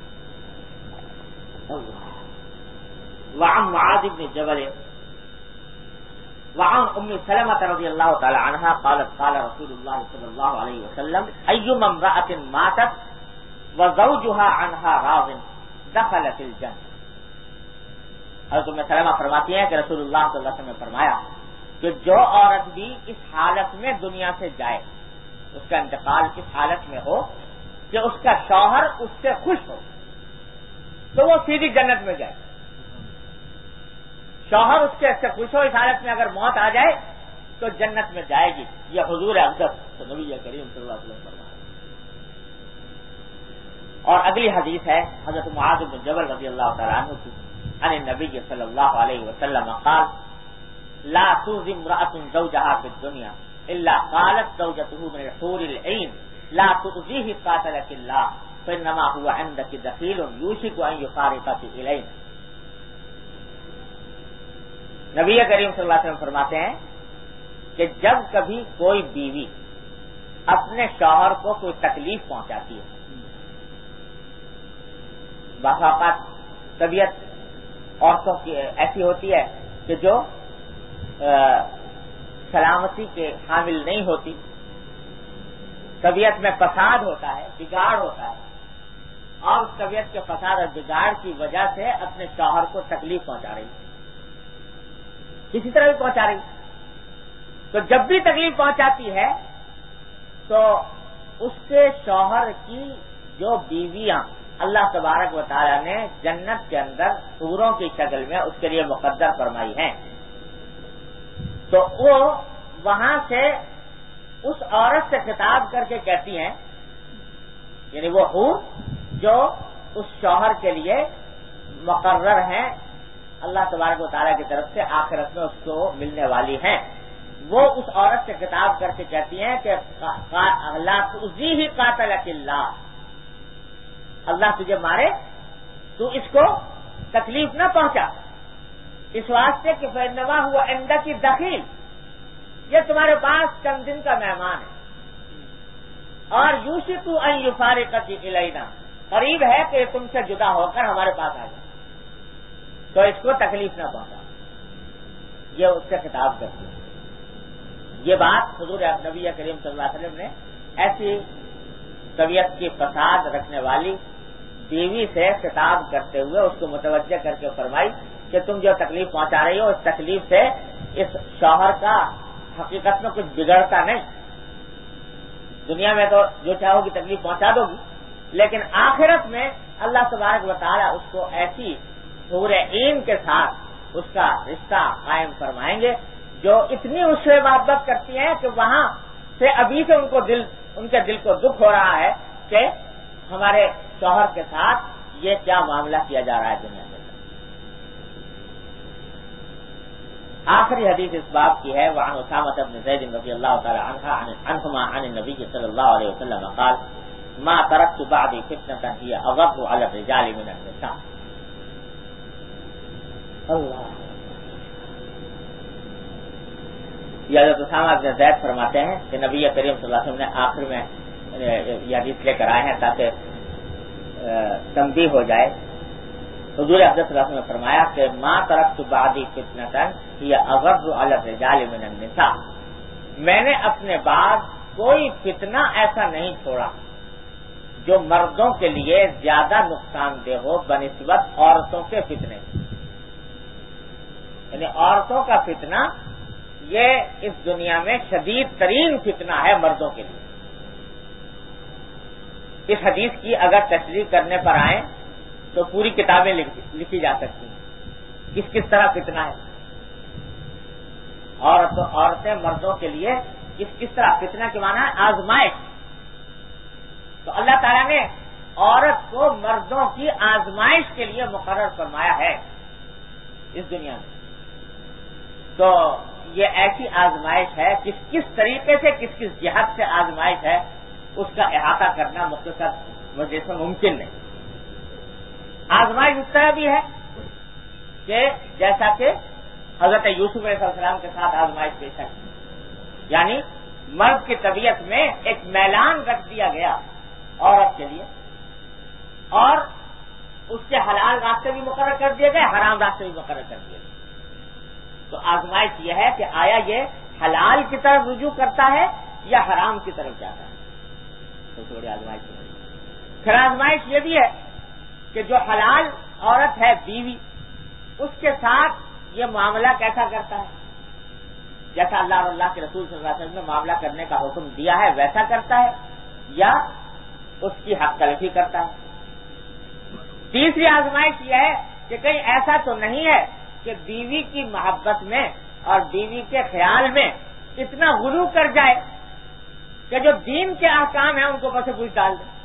وعن معاذ بن جبل وعن ام سلمة رضی اللہ تعالی عنہا قالت قال رسول اللہ صلی اللہ علیہ وسلم ایما امرأة ماتت وزوجها عنها راض دخلت الجنة. حضرت ام سلمہ فرماتی ہیں کہ رسول اللہ صلی اللہ علیہ وسلم نے فرمایا کہ جو عورت بھی اس حالت میں دنیا سے جائے، اس کا انتقال اس حالت میں ہو کہ اس کا شوہر اس سے خوش ہو، تو وہ سیدھی جنت میں جائے. شوہر اس سے خوش ہو، اس حالت میں اگر موت آ جائے تو جنت میں جائے گی. یہ حضور اقدس نبی کریم صلی اللہ علیہ وسلم فرمایا. اور اگلی حدیث ہے حضرت معاذ بن جبل رضی اللہ تعالیٰ عنہ کی عن النبی صلی اللہ علیہ وسلم قال لا تؤذي امرأة زوجها في الدنيا الا قالت زوجته من الحور العين لا تؤذيه قاتلك الله فانما هو عندك دخيل يوشك ان يفارقك الينا. نبی کریم صلی اللہ علیہ وسلم فرماتے ہیں کہ جب کبھی کوئی بیوی اپنے شوہر کو کوئی تکلیف پہنچاتی ہے، بعض اوقات طبیعت عورتوں کی ایسی ہوتی ہے کہ جو سلامتی کے حامل نہیں ہوتی، طبیعت میں فساد ہوتا ہے، بگاڑ ہوتا ہے، اور اس طبیعت کے فساد اور بگاڑ کی وجہ سے اپنے شوہر کو تکلیف پہنچا رہی، کسی طرح بھی پہنچا رہی. تو جب بھی تکلیف پہنچاتی ہے تو اس کے شوہر کی جو بیویاں اللہ تبارک و تعالی نے جنت کے اندر حوروں کی شکل میں اس کے لیے مقدر فرمائی ہیں، تو وہ وہاں سے اس عورت سے خطاب کر کے کہتی ہیں، یعنی وہ حور جو اس شوہر کے لیے مقرر ہیں اللہ تبارک و تعالیٰ کی طرف سے آخرت میں اس کو ملنے والی ہیں، وہ اس عورت سے خطاب کر کے کہتی ہیں کہ اللہ تؤذیہ قاتلک اللہ، اللہ تجھے مارے، تو اس کو تکلیف نہ پہنچا، اس واسطے کہ فإنما هو عندک دخیل، یہ تمہارے پاس چند دن کا مہمان ہے، اور یوشک ان یفارقک الینا، قریب ہے کہ تم سے جدا ہو کر ہمارے پاس آ جائے، تو اس کو تکلیف نہ پہنچا. یہ اس سے خطاب کرتی ہے. یہ بات حضور نبی کریم صلی اللہ علیہ وسلم نے ایسی طبیعت کی فساد رکھنے والی بیوی سے خطاب کرتے ہوئے اس کو متوجہ کر کے فرمائی کہ تم جو تکلیف پہنچا رہی ہو اس تکلیف سے اس شوہر کا حقیقت میں کچھ بگڑتا نہیں. دنیا میں تو جو چاہو گی تکلیف پہنچا دو گی، لیکن آخرت میں اللہ تبارک و تعالیٰ اس کو ایسی حور عین کے ساتھ اس کا رشتہ قائم فرمائیں گے جو اتنی اس سے محبت کرتی ہیں کہ وہاں سے ابھی سے ان کے دل کو دکھ ہو رہا ہے کہ ہمارے شوہر کے ساتھ یہ کیا معاملہ کیا جا رہا ہے دنیا کے اندر. آخری حدیث اس باب کی ہے وعن اسامہ بن زید رضی اللہ تعالی عنہما عن النبی صلی اللہ علیہ وسلم قال ما ترکت بعدی فتنة هی اغض علی الرجال من النساء. اللہ. یہ حضرت اسامہ بن زید فرماتے ہیں کہ نبی کریم صلی اللہ علیہ وسلم نے آخر میں یہ حدیث لے کر آئے ہیں تاکہ تنبیہ ہو جائے. حضور اقدس صلی اللہ علیہ وسلم نے فرمایا کہ ما ترکت بعدی فتنة ہی اغض علی الرجال من النساء. میں نے اپنے بعد کوئی فتنہ ایسا نہیں چھوڑا جو مردوں کے لیے زیادہ نقصان دہ ہو بنسبت عورتوں کے فتنے. یعنی عورتوں کا فتنہ یہ اس دنیا میں شدید ترین فتنہ ہے مردوں کے لیے. اس حدیث کی اگر تشریح کرنے پر آئیں تو پوری کتابیں لکھی جا سکتی ہیں کس طرح فتنہ ہے. عورتیں مردوں کے لیے کس طرح فتنہ کے معنی ہے آزمائش. تو اللہ تعالیٰ نے عورت کو مردوں کی آزمائش کے لیے مقرر فرمایا ہے اس دنیا میں. تو یہ ایسی آزمائش ہے کس طریقے سے کس جہت سے آزمائش ہے اس کا احاطہ کرنا مختصر وجہ سے ممکن نہیں. آزمائش اس طرح بھی ہے کہ جیسا کہ حضرت یوسف علیہ السلام کے ساتھ آزمائش پیش ہے. یعنی مرد کی طبیعت میں ایک میلان رکھ دیا گیا عورت کے لیے اور اس کے حلال راستے بھی مقرر کر دیے گئے, حرام راستے بھی مقرر کر دیے گئے. تو آزمائش یہ ہے کہ آیا یہ حلال کی طرف رجوع کرتا ہے یا حرام کی طرف جاتا ہے. تو تھوڑی آزمائش ہے. پھر آزمائش یہ بھی ہے کہ جو حلال عورت ہے بیوی, اس کے ساتھ یہ معاملہ کیسا کرتا ہے. جیسا اللہ اور اللہ کے رسول صلی اللہ علیہ وسلم نے معاملہ کرنے کا حکم دیا ہے ویسا کرتا ہے یا اس کی حق تلفی کرتا ہے. تیسری آزمائش یہ ہے کہ کہیں ایسا تو نہیں ہے کہ بیوی کی محبت میں اور بیوی کے خیال میں اتنا غلو کر جائے کہ جو دین کے احکام ہیں ان کو پس پوچھ ڈال دے.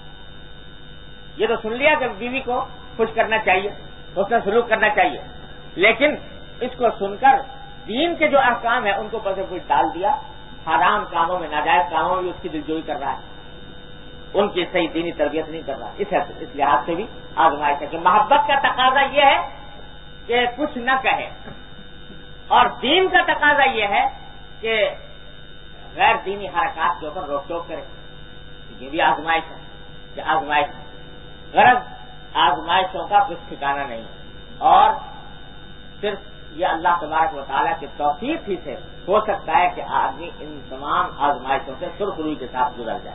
یہ تو سن لیا کہ بیوی کو خوش کرنا چاہیے, اس نے سلوک کرنا چاہیے, لیکن اس کو سن کر دین کے جو احکام ہیں ان کو پس پوچھ ڈال دیا. حرام کاموں میں, ناجائز کاموں میں بھی اس کی دلجوئی کر رہا ہے, ان کی صحیح دینی تربیت نہیں کر رہا. اس لحاظ سے بھی آزمائش ہے کہ محبت کا تقاضا یہ ہے کہ کچھ نہ کہے اور دین کا تقاضا یہ ہے کہ غیر دینی حرکات کے اوپر روک ٹوک کرے. یہ بھی آزمائش ہے کہ آزمائش غرض آزمائشوں کا کچھ ٹھکانا نہیں اور صرف یہ اللہ تبارک و تعالیٰ کی توفیق ہی سے ہو سکتا ہے کہ آدمی ان تمام آزمائشوں سے سرخ روئی کے ساتھ گزر جائے.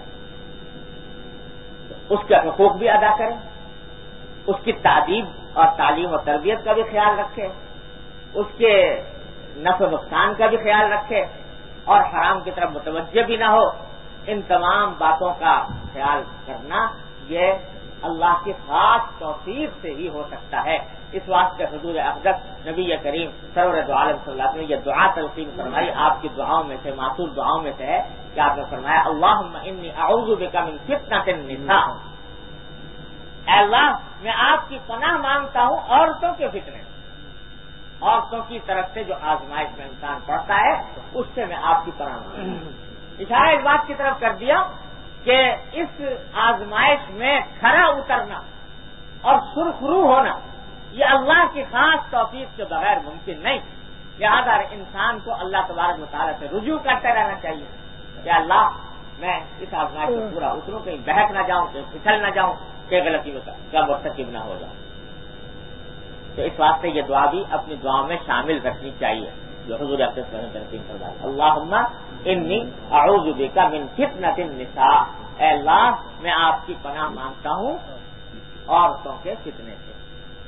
اس کے حقوق بھی ادا کرے, اس کی تعلیم اور تعلیم و تربیت کا بھی خیال رکھے, اس کے نفع نقصان کا بھی خیال رکھے اور حرام کی طرف متوجہ بھی نہ ہو. ان تمام باتوں کا خیال کرنا یہ اللہ کی خاص توفیق سے ہی ہو سکتا ہے. اس واسطے حضور اقدس نبی کریم سرور دو عالم صلی اللہ علیہ وسلم نے یہ دعا تلقین فرمائی. آپ کی دعاؤں میں سے, معصور دعاؤں میں سے ہے کہ آپ نے فرمایا اللہم انی اعوذ بک من فتنۃ النساء. اے اللہ میں آپ کی پناہ مانگتا ہوں عورتوں کے فتنے, عورتوں کی طرف سے جو آزمائش میں انسان پڑتا ہے اس سے میں آپ کی پناہ مانگتا ہوں. اشارہ اس بات کی طرف کر دیا کہ اس آزمائش میں کھرا اترنا اور سرخرو ہونا یہ اللہ کی خاص توفیق کے بغیر ممکن نہیں. لہذا انسان کو اللہ تبارک و تعالیٰ سے رجوع کرتے رہنا چاہیے کہ اللہ میں اس آزمائش سے پورا اتروں, کہیں بہک نہ جاؤں, کہیں پھسل نہ جاؤں, کہ غلطی کا مرتکب نہ ہو جاؤں. تو اس واسطے یہ دعا بھی اپنی دعاؤں میں شامل رکھنی چاہیے جو حضور اقدس نے تلقین فرمائی. اللہم انی اعوذ بک من فتنۃ النساء. اے اللہ میں آپ کی پناہ مانگتا ہوں عورتوں کے فتنے سے.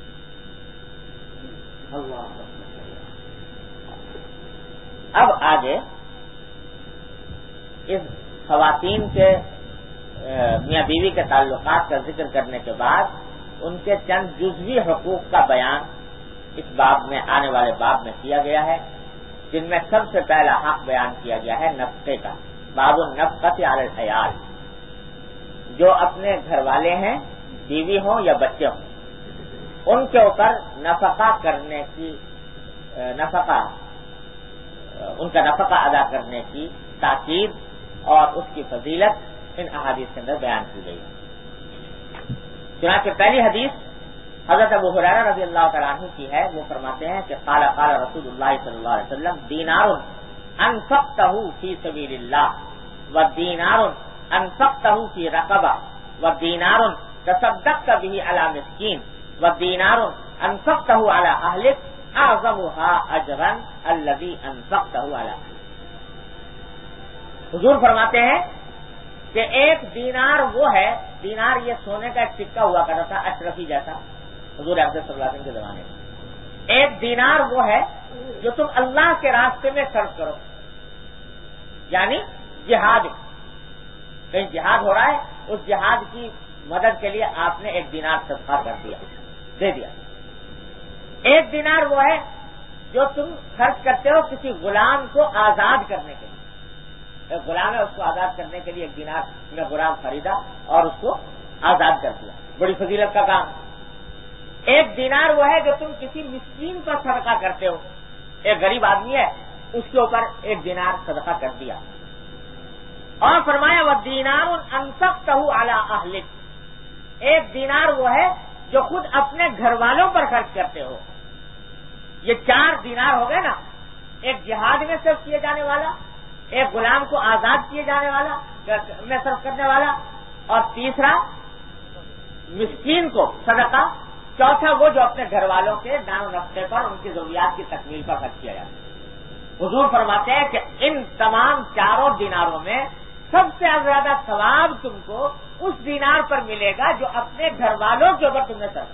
اللہ. اب آگے اس خواتین کے میاں بیوی کے تعلقات کا ذکر کرنے کے بعد ان کے چند جزوی حقوق کا بیان اس باب میں, آنے والے باب میں کیا گیا ہے, جن میں سب سے پہلا حق بیان کیا گیا ہے نفقے کا. باب النفقۃ علی العیال. جو اپنے گھر والے ہیں, بیوی ہوں یا بچے ہوں, ان کے اوپر نفقہ کرنے کی ان کا نفقہ ادا کرنے کی تاکید اور اس کی فضیلت ان احادیث کے اندر بیان کی گئی ہے. چنانچہ پہلی حدیث حضرت ابو ہریرہ رضی اللہ تعالیٰ عنہ کی ہے، وہ فرماتے ہیں کہ قال قال رسول اللہ صلی اللہ علیہ وسلم دینار انفقتہ فی سبیل اللہ ودینار انفقتہ فی رقبہ ودینار تصدقت به علی مسکین ودینار انفقتہ علی اہلک اعظمها اجرا الذی انفقتہ علی اہلک۔ حضور فرماتے ہیں کہ ایک دینار وہ ہے، دینار یہ سونے کا ایک سکہ ہوا کرتا تھا اشرفی جیسا حضور اقدس صلی اللہ علیہ وسلم کے زمانے میں، ایک دینار وہ ہے جو تم اللہ کے راستے میں خرچ کرو، یعنی جہاد، کہیں جہاد ہو رہا ہے اس جہاد کی مدد کے لیے آپ نے ایک دینار صدقہ کر دیا، دے دیا۔ ایک دینار وہ ہے جو تم خرچ کرتے ہو کسی غلام کو آزاد کرنے کے لیے، ایک غلام ہے اس کو آزاد کرنے کے لیے ایک دینار میں غلام خریدا اور اس کو آزاد کر دیا، بڑی فضیلت کا کام۔ ایک دینار وہ ہے جو تم کسی مسکین پر صدقہ کرتے ہو، ایک غریب آدمی ہے اس کے اوپر ایک دینار صدقہ کر دیا۔ اور فرمایا وَدِینَارٌ أَنفَقْتَهُ عَلَىٰ أَهْلِكَ، ایک دینار وہ ہے جو خود اپنے گھر والوں پر خرچ کرتے ہو۔ یہ 4 دینار ہو گئے نا، ایک جہاد میں صرف کیے جانے والا، ایک غلام کو آزاد کیے جانے والا میں صرف کرنے والا، اور تیسرا مسکین کو صدقہ، چوتھا وہ جو اپنے گھر والوں کے دان و نفقے پر ان کی ضروریات کی تکمیل پر خرچ کیا جاتا ہے۔ حضور فرماتے ہیں کہ ان تمام 4 دیناروں میں سب سے زیادہ ثواب تم کو اس دینار پر ملے گا جو اپنے گھر والوں کے اوپر تم نے صرف۔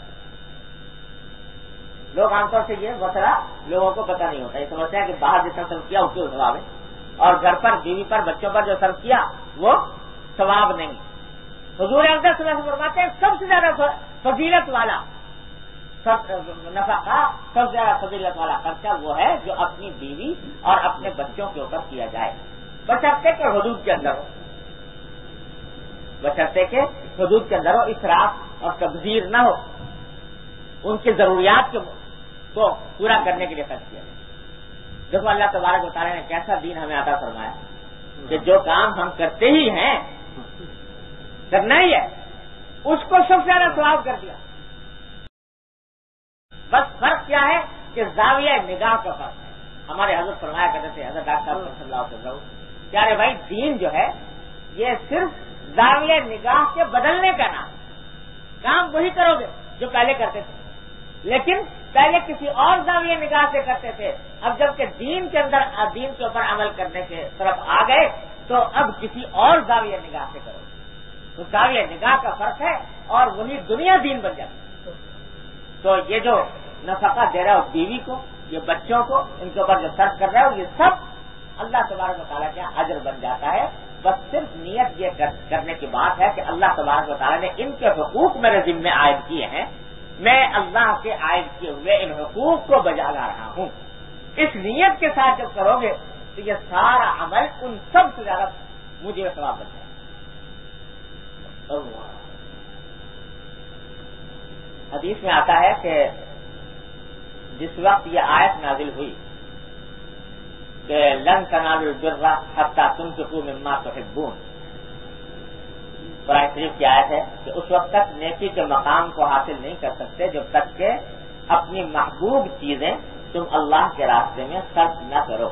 لوگ عام طور سے یہ مسئلہ لوگوں کو پتہ نہیں ہوتا، یہ سمجھتے ہیں کہ باہر جتنا صرف کیا اس کے ثواب ہے، اور گھر پر بیوی پر بچوں پر جو صرف کیا وہ ثواب نہیں۔ حضور اقدس صلی اللہ علیہ وسلم فرماتے ہیں سب سے زیادہ فضیلت والا نفقہ، سب سے زیادہ فضیلت والا خرچہ وہ ہے جو اپنی بیوی اور اپنے بچوں کے اوپر کیا جائے، بشرطے کے حدود کے اندر ہو، بشرطے کے حدود کے اندر ہو، اسراف اور تبذیر نہ ہو، ان کی ضروریات کو پورا کرنے کے لیے خرچ کیا جائے۔ دیکھو اللہ تبارک و تعالیٰ نے کیسا دین ہمیں عطا فرمایا کہ جو کام ہم کرتے ہی ہیں، کرنا ہی ہے، اس کو سب سے زیادہ ثواب کر دیا۔ بس فرق کیا ہے کہ زاویہ نگاہ کا فرق ہے۔ ہمارے حضرت فرمایا کرتے تھے، حضرت ڈاکٹر صاحب صلی اللہ علیہ وسلم، پیارے بھائی دین جو ہے یہ صرف زاویہ نگاہ کے بدلنے کا نام، کام وہی کرو گے جو پہلے کرتے تھے، لیکن پہلے کسی اور زاویہ نگاہ سے کرتے تھے، اب جب کہ دین کے اندر دین کے اوپر عمل کرنے کے طرف آ گئے تو اب کسی اور زاویہ نگاہ سے کرو، تو زاویہ نگاہ کا فرق ہے اور وہی دنیا دین بن جاتی ہے۔ تو یہ جو نفقہ دے رہا ہو بیوی کو، یہ بچوں کو، ان کے اوپر جو خرچ کر رہا ہو، یہ سب اللہ تبارک و تعالیٰ کے اجر بن جاتا ہے۔ بس صرف نیت یہ کرنے کی بات ہے کہ اللہ تبارک و تعالیٰ نے ان کے حقوق میرے ذمہ عائد کیے ہیں، میں اللہ کے عائد کیے ہوئے ان حقوق کو بجا لا رہا ہوں۔ اس نیت کے ساتھ جب کرو گے تو یہ سارا عمل ان سب سے زیادہ مجھے ثواب بن جائے۔ حدیث میں آتا ہے کہ جس وقت یہ آیت نازل ہوئی کہ لن تنالوا البر حتی تنفقوا مما تحبون، قرآن شریف کی آیت ہے کہ اس وقت تک نیکی کے مقام کو حاصل نہیں کر سکتے جب تک کہ اپنی محبوب چیزیں تم اللہ کے راستے میں خرچ نہ کرو۔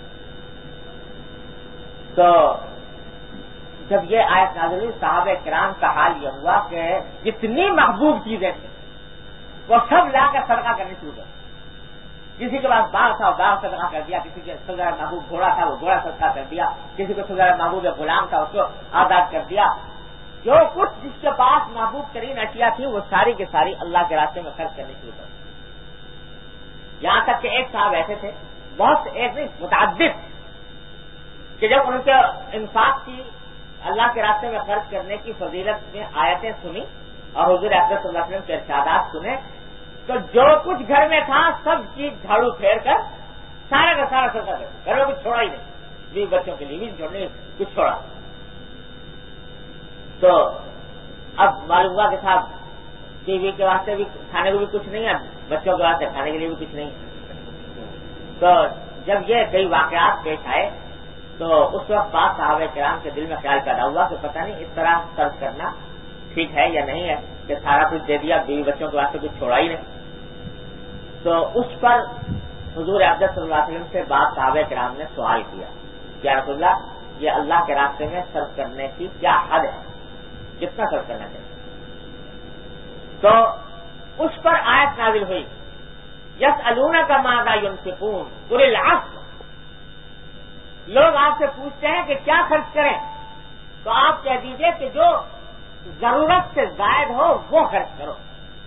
تو جب یہ آیت نازل ہوئی صحابہ کرام کا حال یہ ہوا کہ جتنی محبوب چیزیں تھیں وہ سب لا کر صدقہ کرنے شروع کر، کسی کے پاس باغ تھا باغ صدقہ کر دیا، کسی کے سب سے زیادہ محبوب گھوڑا تھا وہ گھوڑا صدقہ کر دیا، کسی کو سب سے زیادہ محبوب غلام تھا اس کو آزاد کر دیا۔ جو کچھ جس کے پاس محبوب ترین اشیاء تھی وہ ساری کی ساری اللہ کے راستے میں خرچ کرنے شروع کر، یہاں تک کہ ایک صاحب ایسے تھے، بہت ایک نہیں متعدد، کہ جب ان کے انفاق کی اللہ کے راستے میں خرچ کرنے کی فضیلت میں آیتیں سنی اور حضور اقدس صلی اللہ علیہ وسلم کے ارشادات سنے تو جو کچھ گھر میں تھا سب چیز جھاڑو پھیر کر سارا کا سارا صدقہ کر، گھر میں کچھ چھوڑا ہی نہیں، بیوی بچوں کے لیے بھی چھوڑنے کچھ چھوڑا۔ تو اب معلوم ہوا کہ صاحب بیوی کے واسطے بھی کھانے کو بھی کچھ نہیں ہے، بچوں کے واسطے کھانے کے لیے بھی کچھ نہیں۔ تو جب یہ کئی واقعات پیش آئے تو اس وقت بعد صحابہ کرام کے دل میں خیال پیدا ہوا کہ پتہ نہیں اس طرح خرچ کرنا ٹھیک ہے یا نہیں ہے کہ سارا کچھ دے دیا، بیوی بچوں کے واسطے کچھ چھوڑا ہی نہیں؟ تو اس پر حضور اقدس صلی اللہ علیہ وسلم سے بعض صحابہ کرام نے سوال کیا کہ یا رسول اللہ، یہ اللہ کے راستے میں صرف کرنے کی کیا حد ہے، کتنا صرف کرنا چاہیے؟ تو اس پر آیت نازل ہوئی یسألونک ماذا ينفقون قل العفو۔ لوگ آپ سے پوچھتے ہیں کہ کیا خرچ کریں، تو آپ کہہ دیجئے کہ جو ضرورت سے زائد ہو وہ خرچ کرو،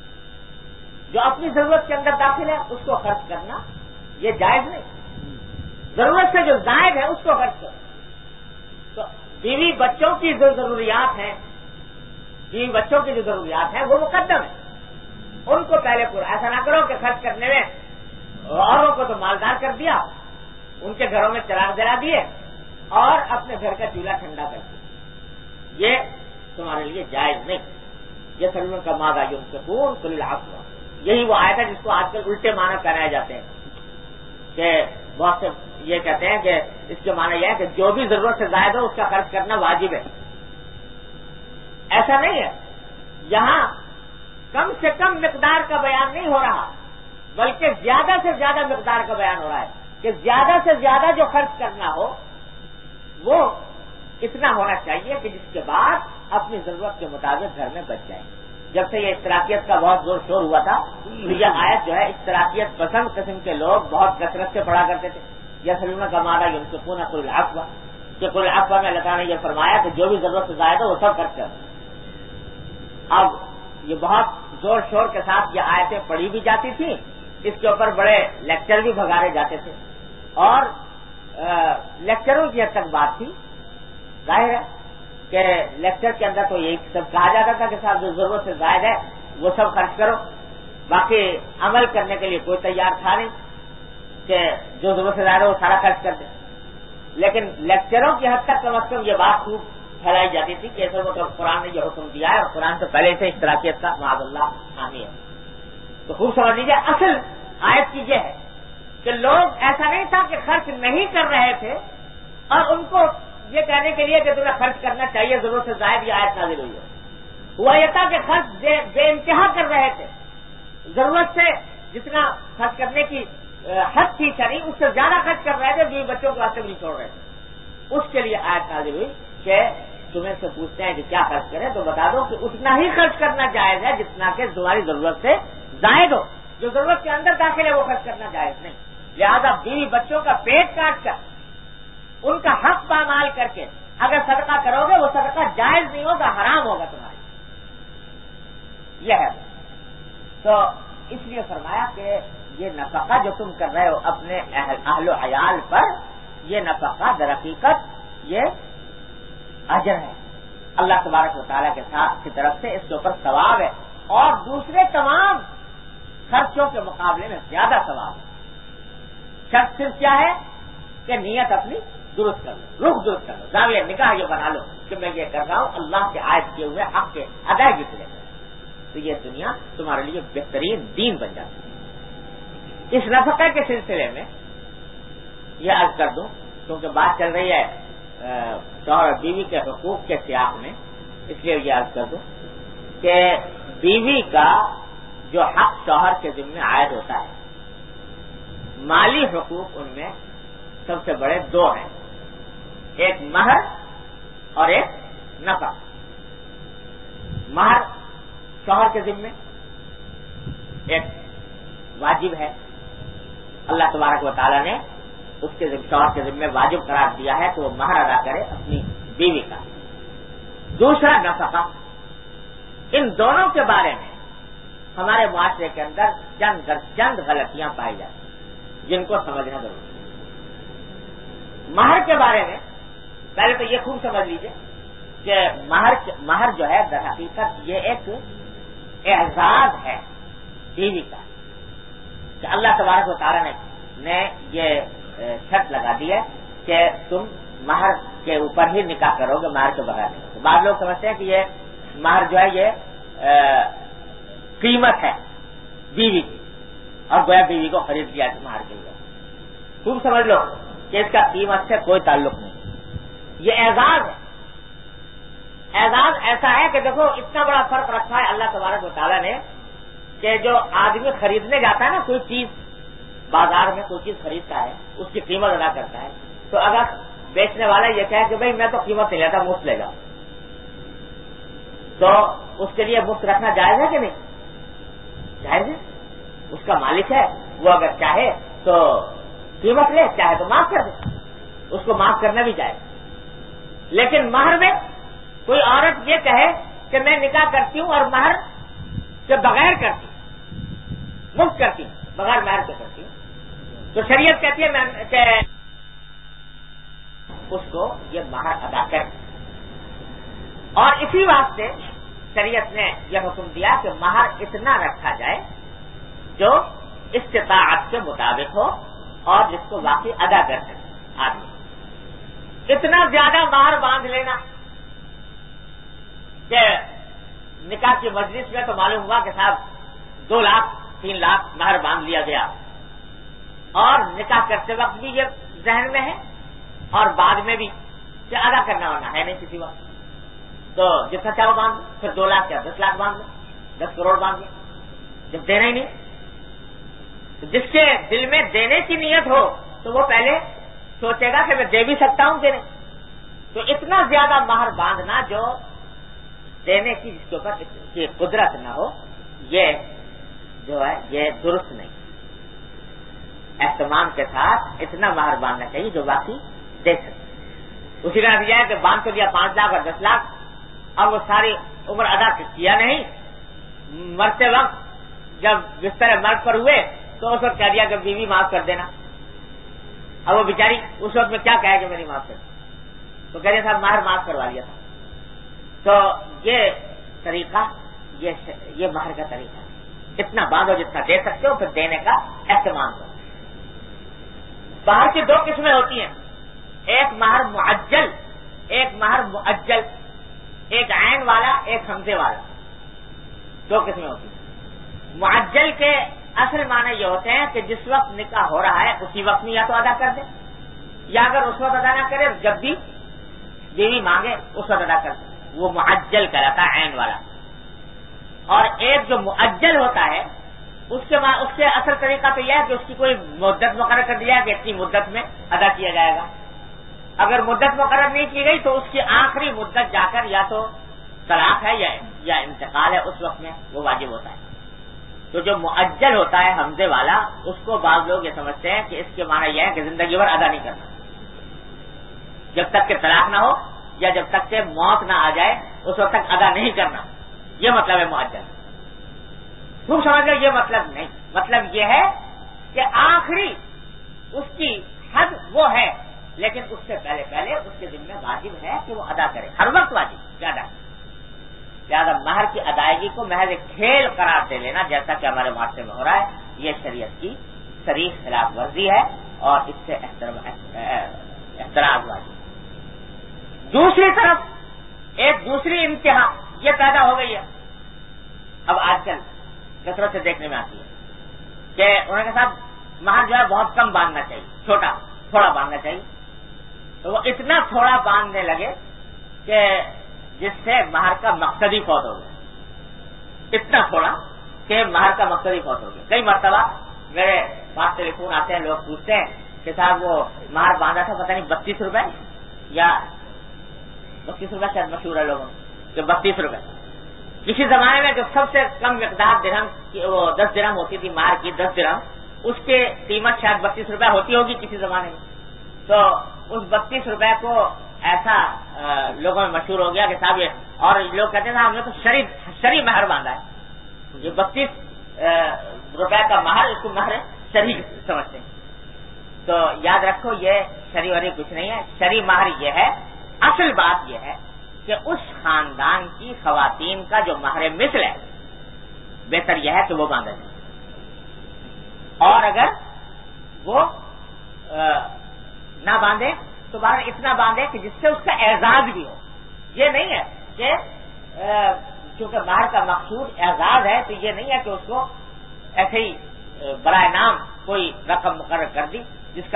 جو اپنی ضرورت کے اندر داخل ہے اس کو خرچ کرنا یہ جائز نہیں، ضرورت سے جو زائد ہے اس کو خرچ کرو۔ تو بیوی بچوں کی جو ضروریات ہیں، بیوی بچوں کی جو ضروریات ہیں وہ مقدم ہے، ان کو پہلے پورا۔ ایسا نہ کرو کہ خرچ کرنے میں اوروں کو تو مالدار کر دیا، ان کے گھروں میں چراغ جلا دیے اور اپنے گھر کا چولہا ٹھنڈا کر دیا، یہ تمہارے لیے جائز نہیں۔ یہ سلمان کا ماذا ينفقون قل العفو، یہی وہ آیت ہے جس کو آج کل الٹے معنی کرایا جاتے ہیں کہ بہت سے یہ کہتے ہیں کہ اس کے معنی یہ ہے کہ جو بھی ضرورت سے زائد ہو اس کا خرچ کرنا واجب ہے۔ ایسا نہیں ہے، یہاں کم سے کم مقدار کا بیان نہیں ہو رہا، بلکہ زیادہ سے زیادہ مقدار کا بیان ہو رہا ہے کہ زیادہ سے زیادہ جو خرچ کرنا ہو وہ اتنا ہونا چاہیے کہ جس کے بعد اپنی ضرورت کے مطابق گھر میں بچ جائے۔ جب سے یہ اشتراکیت کا بہت زور شور ہوا تھا تو یہ آیت جو ہے اشتراکیت پسند قسم کے لوگ بہت کثرت سے پڑھا کرتے تھے، یا سلمان کا ماذا ينفقون قل العفو، کہ قل العفو میں اللہ تعالیٰ نے یہ فرمایا کہ جو بھی ضرورت سے زائد ہو وہ سب خرچ کرو۔ اب یہ بہت زور شور کے ساتھ یہ آیتیں پڑھی بھی جاتی تھیں، اس کے اوپر بڑے لیکچر بھی بھگارے جاتے تھے، اور لیکچروں کی حد تک بات تھی۔ ظاہر ہے کہ لیکچر کے اندر تو یہی سب کہا جاتا تھا کہ صاحب جو ضرورت سے زائد ہے وہ سب خرچ کرو، باقی عمل کرنے کے لیے کوئی تیار تھا نہیں کہ جو ضرورت سے زائد ہے وہ سارا خرچ کر دے۔ لیکن لیکچروں کی حد تک کم از کم یہ بات خوب پھیلائی جاتی تھی کہ اصل میں قرآن نے یہ حکم دیا ہے، اور قرآن سے پہلے سے اشتراکیت کا معاذ اللہ حامی ہے۔ تو خوب سمجھ لیجیے، اصل آیت کی یہ ہے کہ لوگ ایسا نہیں تھا کہ خرچ نہیں کر رہے تھے اور ان کو یہ کہنے کے لیے کہ تمہیں خرچ کرنا چاہیے ضرورت سے زائد یہ آیت نازل ہوئی ہے۔ ہوا یہ تھا کہ خرچ بے انتہا کر رہے تھے، ضرورت سے جتنا خرچ کرنے کی حد تھی شرعی اس سے زیادہ خرچ کر رہے تھے، بیوی بچوں کے واسطے بھی نہیں چھوڑ رہے تھے۔ اس کے لیے آیت نازل ہوئی کہ تمہیں سے پوچھتے ہیں کہ کیا خرچ کریں تو بتا دو کہ اتنا ہی خرچ کرنا جائز ہے جتنا کہ تمہاری ضرورت سے زائد ہو، جو ضرورت کے اندر داخل ہے وہ خرچ کرنا جائز نہیں۔ لہذا بیوی بچوں کا پیٹ کاٹ کر ان کا حق پامال کر کے اگر صدقہ کرو گے وہ صدقہ جائز نہیں ہوگا، حرام ہوگا تمہارے، یہ ہے۔ تو اس لیے فرمایا کہ یہ نفقہ جو تم کر رہے ہو اپنے اہل و عیال پر، یہ نفقہ در حقیقت یہ اجر ہے اللہ تبارک و تعالیٰ کی طرف سے، اس کے اوپر ثواب ہے، اور دوسرے تمام خرچوں کے مقابلے میں زیادہ ثواب ہے۔ شرط صرف کیا ہے کہ نیت اپنی درست کر لو، رخ درست کر لو، زاویہ نگاہ یہ بنا لو کہ میں یہ کر رہا ہوں اللہ کے عائد کیے ہوئے حق کے ادائیگی کے لیے، تو یہ دنیا تمہارے لیے بہترین دین بن جاتی ہے۔ اس نفقہ کے سلسلے میں یہ عرض کر دوں کیونکہ بات چل رہی ہے شوہر اور بیوی کے حقوق کے سیاق میں، اس لیے یہ عرض کر دوں کہ بیوی کا جو حق شوہر کے ذمہ عائد ہوتا ہے، مالی حقوق ان میں سب سے بڑے دو ہیں، ایک مہر اور ایک نفقہ۔ مہر شوہر کے ذمہ ایک واجب ہے، اللہ تبارک و تعالیٰ نے اس کے شوہر کے ذمہ واجب قرار دیا ہے کہ وہ مہر ادا کرے اپنی بیوی کا۔ دوسرا نفقہ، ان دونوں کے بارے میں ہمارے معاشرے کے اندر چند غلطیاں پائی جاتی ہیں جن کو سمجھنا ضروری ہے۔ مہر کے بارے میں پہلے تو یہ خوب سمجھ لیجئے کہ مہر جو ہے در حقیقت یہ ایک اعزاز ہے بیوی کا، کہ اللہ تبارک و تعالیٰ نے یہ شرط لگا دی ہے کہ تم مہر کے اوپر ہی نکاح کرو گے، مہر کے بغیر نہیں۔ بعض لوگ سمجھتے ہیں کہ یہ مہر جو ہے یہ قیمت ہے بیوی کی، اور گویا بیوی کو خرید لیا مہر کے لیے۔ خوب سمجھ لو کہ اس کا قیمت سے کوئی تعلق نہیں، یہ اعزاز ہے۔ اعزاز ایسا ہے کہ دیکھو اتنا بڑا فرق رکھا ہے اللہ تبارک و تعالیٰ نے کہ جو آدمی خریدنے جاتا ہے نا کوئی چیز، بازار میں کوئی چیز خریدتا ہے، اس کی قیمت ادا کرتا ہے، تو اگر بیچنے والا یہ کہے کہ بھائی میں تو قیمت نہیں لیتا، مفت لے جاؤ، تو اس کے لیے مفت رکھنا جائز ہے کہ نہیں؟ جائز ہے، اس کا مالک ہے، وہ اگر چاہے تو قیمت لے، چاہے تو معاف کر دے، اس کو معاف کرنا بھی چاہے۔ لیکن مہر میں کوئی عورت یہ کہے کہ میں نکاح کرتی ہوں اور مہر کے بغیر کرتی ہوں، مفت کرتی ہوں، بغیر مہر کے کرتی ہوں، تو شریعت کہتی ہے کہ اس کو یہ مہر ادا کر۔ اور اسی واسطے شریعت نے یہ حکم دیا کہ مہر اتنا رکھا جائے جو استطاعت کے مطابق ہو اور جس کو واقعی ادا کر سکے آدمی۔ اتنا زیادہ مہر باندھ لینا کہ نکاح کی مجلس میں تو معلوم ہوا کہ صاحب 2 لاکھ 3 لاکھ مہر باندھ لیا گیا، اور نکاح کرتے وقت بھی یہ ذہن میں ہے اور بعد میں بھی کہ ادا کرنا ہونا ہے نہیں کسی وقت، تو جتنا چاہو باندھ لو، پھر 2 لاکھ یا 10 لاکھ باندھ لو، 10 کروڑ باندھ لو، جب دینا ہی نہیں۔ تو جس کے دل میں دینے کی نیت ہو تو وہ پہلے سوچے گا کہ میں دے بھی سکتا ہوں کہ نہیں۔ تو اتنا زیادہ مہر باندھنا جو دینے کی جس کے اوپر کی قدرت نہ ہو، یہ جو ہے یہ درست نہیں۔ اہتمام کے ساتھ اتنا مہر باندھنا چاہیے جو باقی دے سکے۔ اسی کا نتیجہ ہے کہ باندھ تو دیا 5 لاکھ اور 10 لاکھ، اب وہ ساری عمر ادا کیا نہیں، مرتے وقت جب بستر مرگ پر ہوئے تو اس وقت کہہ دیا کہ بیوی معاف کر دینا۔ اب وہ بیچاری اس وقت میں کیا کہے کہ میری معاف کر دی، تو کہہ دیا صاحب مہر معاف کروا لیا تھا۔ تو یہ طریقہ یہ مہر کا طریقہ ہے، اتنا باندھو جتنا دے سکتے ہو، پھر دینے کا اہتمام کرو۔ مہر کی 2 قسمیں ہوتی ہیں، ایک مہر معجل، ایک مہر مؤجل، ایک عین والا ایک حمزے والا، 2 قسمیں ہوتی ہیں۔ معجل کے اصل معنی یہ ہوتے ہیں کہ جس وقت نکاح ہو رہا ہے اسی وقت میں یا تو ادا کر دے، یا اگر اس وقت ادا نہ کرے جب بھی بیوی مانگے اس وقت ادا کر دے، وہ معجل کہلاتا ہے، عین والا۔ اور ایک جو مؤجل ہوتا ہے اس کے اصل طریقہ تو یہ ہے کہ اس کی کوئی مدت مقرر کر دی جائے کہ اتنی مدت میں ادا کیا جائے گا۔ اگر مدت مقرر نہیں کی گئی تو اس کی آخری مدت جا کر یا تو طلاق ہے یا انتقال ہے، اس وقت میں وہ واجب ہوتا ہے۔ تو جو مؤجل ہوتا ہے حمزے والا، اس کو بعض لوگ یہ سمجھتے ہیں کہ اس کے معنی یہ ہے کہ زندگی بھر ادا نہیں کرنا، جب تک کہ طلاق نہ ہو یا جب تک کہ موت نہ آ جائے اس وقت تک ادا نہیں کرنا، یہ مطلب ہے مؤجل۔ خوب سمجھ لو، یہ مطلب نہیں، مطلب یہ ہے کہ آخری اس کی حد وہ ہے، لیکن اس سے پہلے اس کے ذمہ واجب ہے کہ وہ ادا کرے، ہر وقت واجب زیادہ مہر کی ادائیگی کو محض ایک کھیل قرار دے لینا، جیسا کہ ہمارے معاشرے میں ہو رہا ہے، یہ شریعت کی صریح خلاف ورزی ہے اور اس سے احتراز واجب۔ دوسری طرف ایک دوسری انتہا یہ پیدا ہو گئی ہے، اب آج کل کثرت سے دیکھنے میں آتی ہے کہ انہوں نے کہا صاحب مہر جو ہے بہت کم باندھنا چاہیے، تھوڑا باندھنا چاہیے، تو وہ اتنا تھوڑا باندھنے لگے کہ جس سے مہر کا مقصد ہی فوت ہو گیا، اتنا تھوڑا کہ مہر کا مقصد ہی فوت ہو گیا۔ کئی مرتبہ میرے پاس ٹیلی فون آتے ہیں، لوگ پوچھتے ہیں کہ صاحب وہ مہر باندھا تھا پتہ نہیں 32 روپے یا 32 روپے شاید مشہور ہے لوگوں کہ 32 روپے۔ کسی زمانے میں جو سب سے کم مقدار درہم وہ 10 درہم ہوتی تھی مہر کی، 10 درہم، اس کی قیمت شاید 32 روپے ہوتی ہوگی کسی زمانے میں، تو اس 32 روپے کو ایسا لوگوں میں مشہور ہو گیا کہ صاحب یہ، اور لوگ کہتے ہیں ہم نے تو شرعی مہر باندھا ہے، یہ 32 روپے کا مہر، اس کو مہر شرعی سمجھتے ہیں۔ تو یاد رکھو یہ شرعی وری کچھ نہیں ہے، شرعی مہر یہ ہے، اصل بات یہ ہے کہ اس خاندان کی خواتین کا جو مہر مثل ہے بہتر یہ ہے کہ وہ باندھا جائے، اور اگر وہ نہ باندھے تو بہرحال اتنا باندھے کہ جس سے اس کا اعزاز بھی ہو۔ یہ نہیں ہے کہ چونکہ مہر کا مقصود اعزاز ہے تو یہ نہیں ہے کہ اس کو ایسے ہی برائے نام کوئی رقم مقرر کر دی جس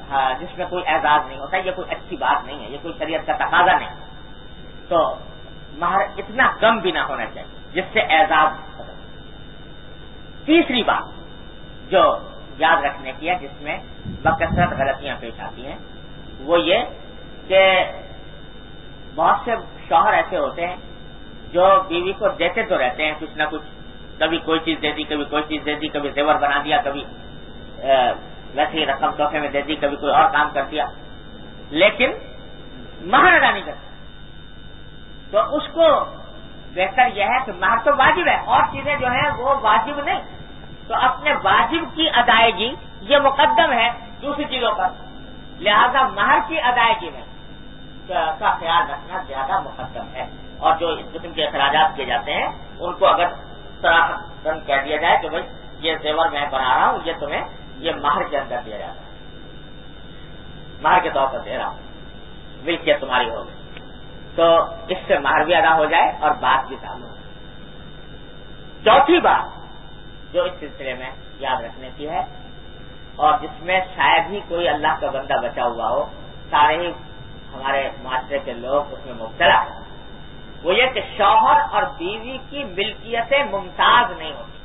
میں کوئی اعزاز نہیں ہوتا، یہ کوئی اچھی بات نہیں ہے، یہ کوئی شریعت کا تقاضا نہیں۔ تو مہر اتنا کم بھی نہ ہونا چاہیے جس سے اعزاز ختم۔ تیسری بات جو یاد رکھنے کی ہے، جس میں بکثرت غلطیاں پیش آتی ہیں، وہ یہ کہ بہت سے شوہر ایسے ہوتے ہیں جو بیوی کو دیتے تو رہتے ہیں کچھ نہ کچھ، کبھی کوئی چیز دے دی، کبھی کوئی چیز دے دی، کبھی زیور بنا دیا، کبھی ویسی رقم تحفے میں دے دی، کبھی کوئی اور کام کر دیا، لیکن مہر ادا نہیں کرتا۔ تو اس کو بہتر یہ ہے کہ مہر تو واجب ہے، اور چیزیں جو ہیں وہ واجب نہیں، تو اپنے واجب کی ادائیگی یہ مقدم ہے دوسری چیزوں پر، لہذا مہر کی ادائیگی میں کا خیال رکھنا زیادہ مقدم ہے۔ اور جو اس قسم کے اخراجات کیے جاتے ہیں ان کو اگر صراحتاً کہہ دیا جائے کہ بھائی یہ زیور میں بنا رہا ہوں، یہ تمہیں یہ مہر کے اندر دیا جاتا ہے، مہر کے طور پر دے رہا ہوں، ملکیت تمہاری ہوگی، تو اس سے مہر بھی ادا ہو جائے اور بات بھی صاف ہو جائے۔ چوتھی بات جو اس سلسلے میں یاد رکھنے کی ہے، اور جس میں شاید ہی کوئی اللہ کا بندہ بچا ہوا ہو، سارے ہی ہمارے معاشرے کے لوگ اس میں مبتلا ہیں، وہ یہ کہ شوہر اور بیوی کی ملکیتیں ممتاز نہیں ہوتی۔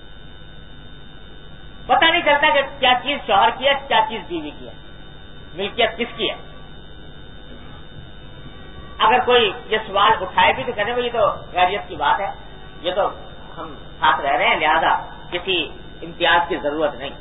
پتہ نہیں چلتا کہ کیا چیز شوہر کی ہے، کیا چیز بیوی کی ہے، ملکیت کس کی ہے۔ اگر کوئی یہ سوال اٹھائے بھی تو کہتے ہیں یہ تو خیریت کی بات ہے، یہ تو ہم ساتھ رہ رہے ہیں، لہذا کسی امتیاز کی ضرورت نہیں۔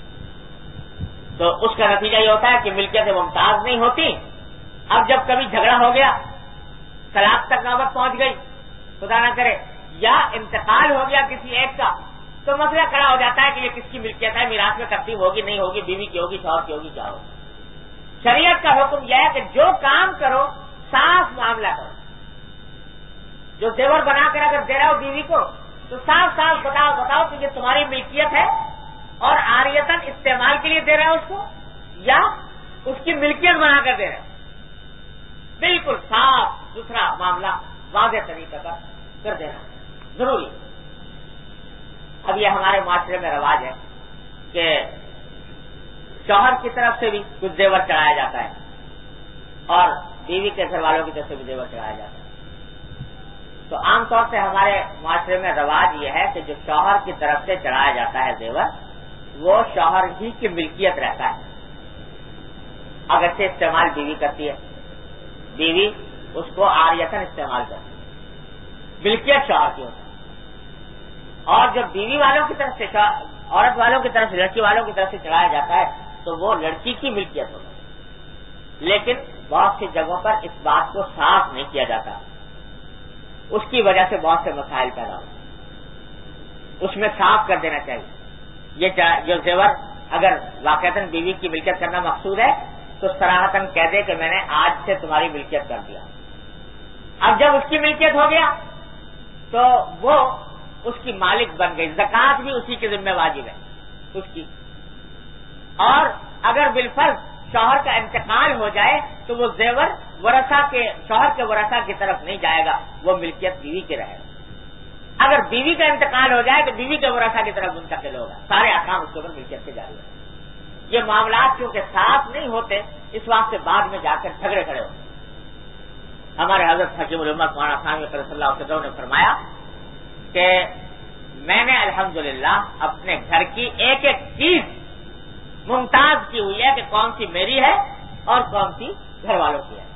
تو اس کا نتیجہ یہ ہوتا ہے کہ ملکیتیں ممتاز نہیں ہوتی۔ اب جب کبھی جھگڑا ہو گیا، طلاق تک نوبت پہنچ گئی، خدا نہ کرے، یا انتقال ہو گیا کسی ایک کا، تو مسئلہ کھڑا ہو جاتا ہے کہ یہ کس کی ملکیت ہے، میراث میں تقسیم ہوگی نہیں ہوگی، بیوی کی ہوگی، شوہر کی ہوگی، کیا ہوگی۔ شریعت کا حکم یہ ہے کہ جو کام کرو صاف معاملہ کرو۔ جو زیور بنا کر اگر دے رہا ہو بیوی کو تو صاف صاف بتاؤ کہ یہ تمہاری ملکیت ہے اور عاریتاً استعمال کے لیے دے رہا ہے اس کو، یا اس کی ملکیت بنا کر دے رہا ہے۔ بالکل صاف ستھرا معاملہ واضح طریقے پر کر دینا ضروری۔ اب یہ ہمارے معاشرے میں رواج ہے کہ شوہر کی طرف سے بھی کچھ زیور چڑھایا جاتا ہے اور بیوی کے گھر والوں کی طرف سے بھی زیور چڑھایا جاتا ہے۔ تو عام طور سے ہمارے معاشرے میں رواج یہ ہے کہ جو شوہر کی طرف سے چڑھایا جاتا ہے زیور، وہ شوہر ہی کی ملکیت رہتا ہے، اگرچہ استعمال بیوی کرتی ہے، بیوی اس کو عاریتاً استعمال کرتی ہے، ملکیت شوہر کی ہوتی ہے۔ اور جب بیوی والوں کی طرف سے عورت والوں کی طرف سے، لڑکی والوں کی طرف سے چڑھایا جاتا ہے تو وہ لڑکی کی ملکیت ہوتی ہے۔ لیکن بہت سی جگہوں پر اس بات کو صاف نہیں کیا جاتا، اس کی وجہ سے بہت سے مسائل پیدا ہوتے ہیں۔ اس میں صاف کر دینا چاہیے، یہ جو زیور اگر واقعتاً بیوی کی ملکیت کرنا مقصود ہے تو صراحتاً کہہ دے کہ میں نے آج سے تمہاری ملکیت کر دیا۔ اب جب اس کی ملکیت ہو گیا تو وہ اس کی مالک بن گئی، زکوٰۃ بھی اسی کے ذمہ واجب ہے اس کی۔ اور اگر بالفرض شوہر کا انتقال ہو جائے تو وہ زیور شوہر کے ورثہ کی طرف نہیں جائے گا، وہ ملکیت بیوی کی رہے گا۔ اگر بیوی کا انتقال ہو جائے تو بیوی کے ورثہ کی طرف منتقل ہوگا، سارے احکام اس کے اوپر ملکیت کے جاری ہیں۔ یہ معاملات کیونکہ صاف نہیں ہوتے، اس واسطے بعد میں جا کر جھگڑے کھڑے ہوتے۔ ہمارے حضرت حکیم الامت مولانا ثانوی صلی اللہ علیہ وسلم نے فرمایا کہ میں نے الحمدللہ اپنے گھر کی ایک ایک چیز ممتاز کی ہوئی ہے کہ کون سی میری ہے اور کون سی گھر والوں کی ہے،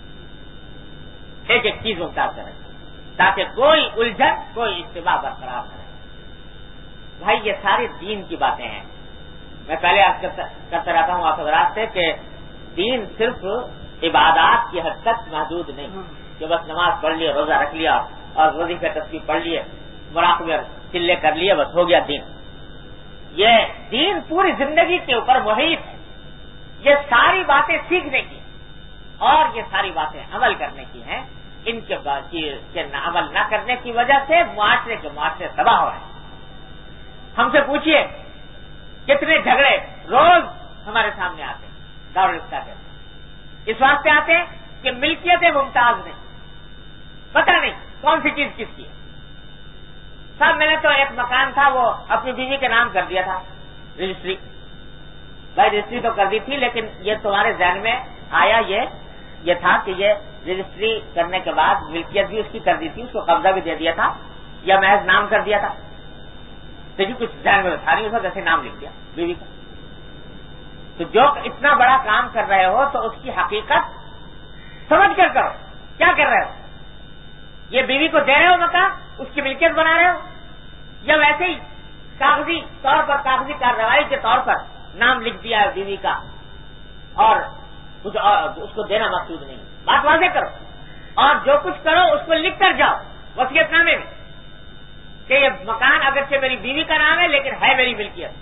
ایک ایک چیز ممتاز کریں تاکہ کوئی الجھن، کوئی اشتباہ برقرار نہ رہے۔ بھائی یہ ساری دین کی باتیں ہیں۔ میں پہلے عرض کرتا رہتا ہوں آپ حضرات سے کہ دین صرف عبادات کی حد تک محدود نہیں کہ بس نماز پڑھ لیے، روزہ رکھ لیا اور وظیفہ تسبیح پڑھ لیے، مراقبے چلے کر لیے، بس ہو گیا دین۔ یہ دین پوری زندگی کے اوپر محیط ہے۔ یہ ساری باتیں سیکھنے کی اور یہ ساری باتیں عمل کرنے کی ہیں۔ ان کے عمل نہ کرنے کی وجہ سے معاشرے تباہ ہو رہے ہیں۔ ہم سے پوچھئے کتنے جھگڑے روز ہمارے سامنے آتے ہیں دارالفتہ کے، اس واسطے آتے ہیں کہ ملکیتیں ممتاز نہیں، پتہ نہیں کون سی چیز کس کی ہے۔ صاحب میں نے تو ایک مکان تھا وہ اپنی بیوی کے نام کر دیا تھا، رجسٹری، بھائی رجسٹری تو کر دی تھی، لیکن یہ تمہارے ذہن میں آیا یہ یہ تھا کہ یہ رجسٹری کرنے کے بعد ملکیت بھی اس کی کر دی تھی، اس کو قبضہ بھی دے دیا تھا، یا محض نام کر دیا تھا؟ دیکھیے کچھ ذہن میں تھا نہیں، اس وقت ایسے نام لکھ دیا بیوی کا. تو جو اتنا بڑا کام کر رہے ہو تو اس کی حقیقت سمجھ کر کرو. کیا کر رہے ہو؟ یہ بیوی کو دے رہے ہو مکان، اس کی ملکیت بنا رہے ہو، یا ویسے ہی کاغذی طور پر، کاغذی کارروائی کے طور پر نام لکھ دیا ہے بیوی کا اور کچھ اس کو دینا مقصود نہیں؟ بات واضح کرو، اور جو کچھ کرو اس کو لکھ کر جاؤ وصیت نامے میں کہ یہ مکان اگرچہ میری بیوی کا نام ہے لیکن ہے میری ملکیت.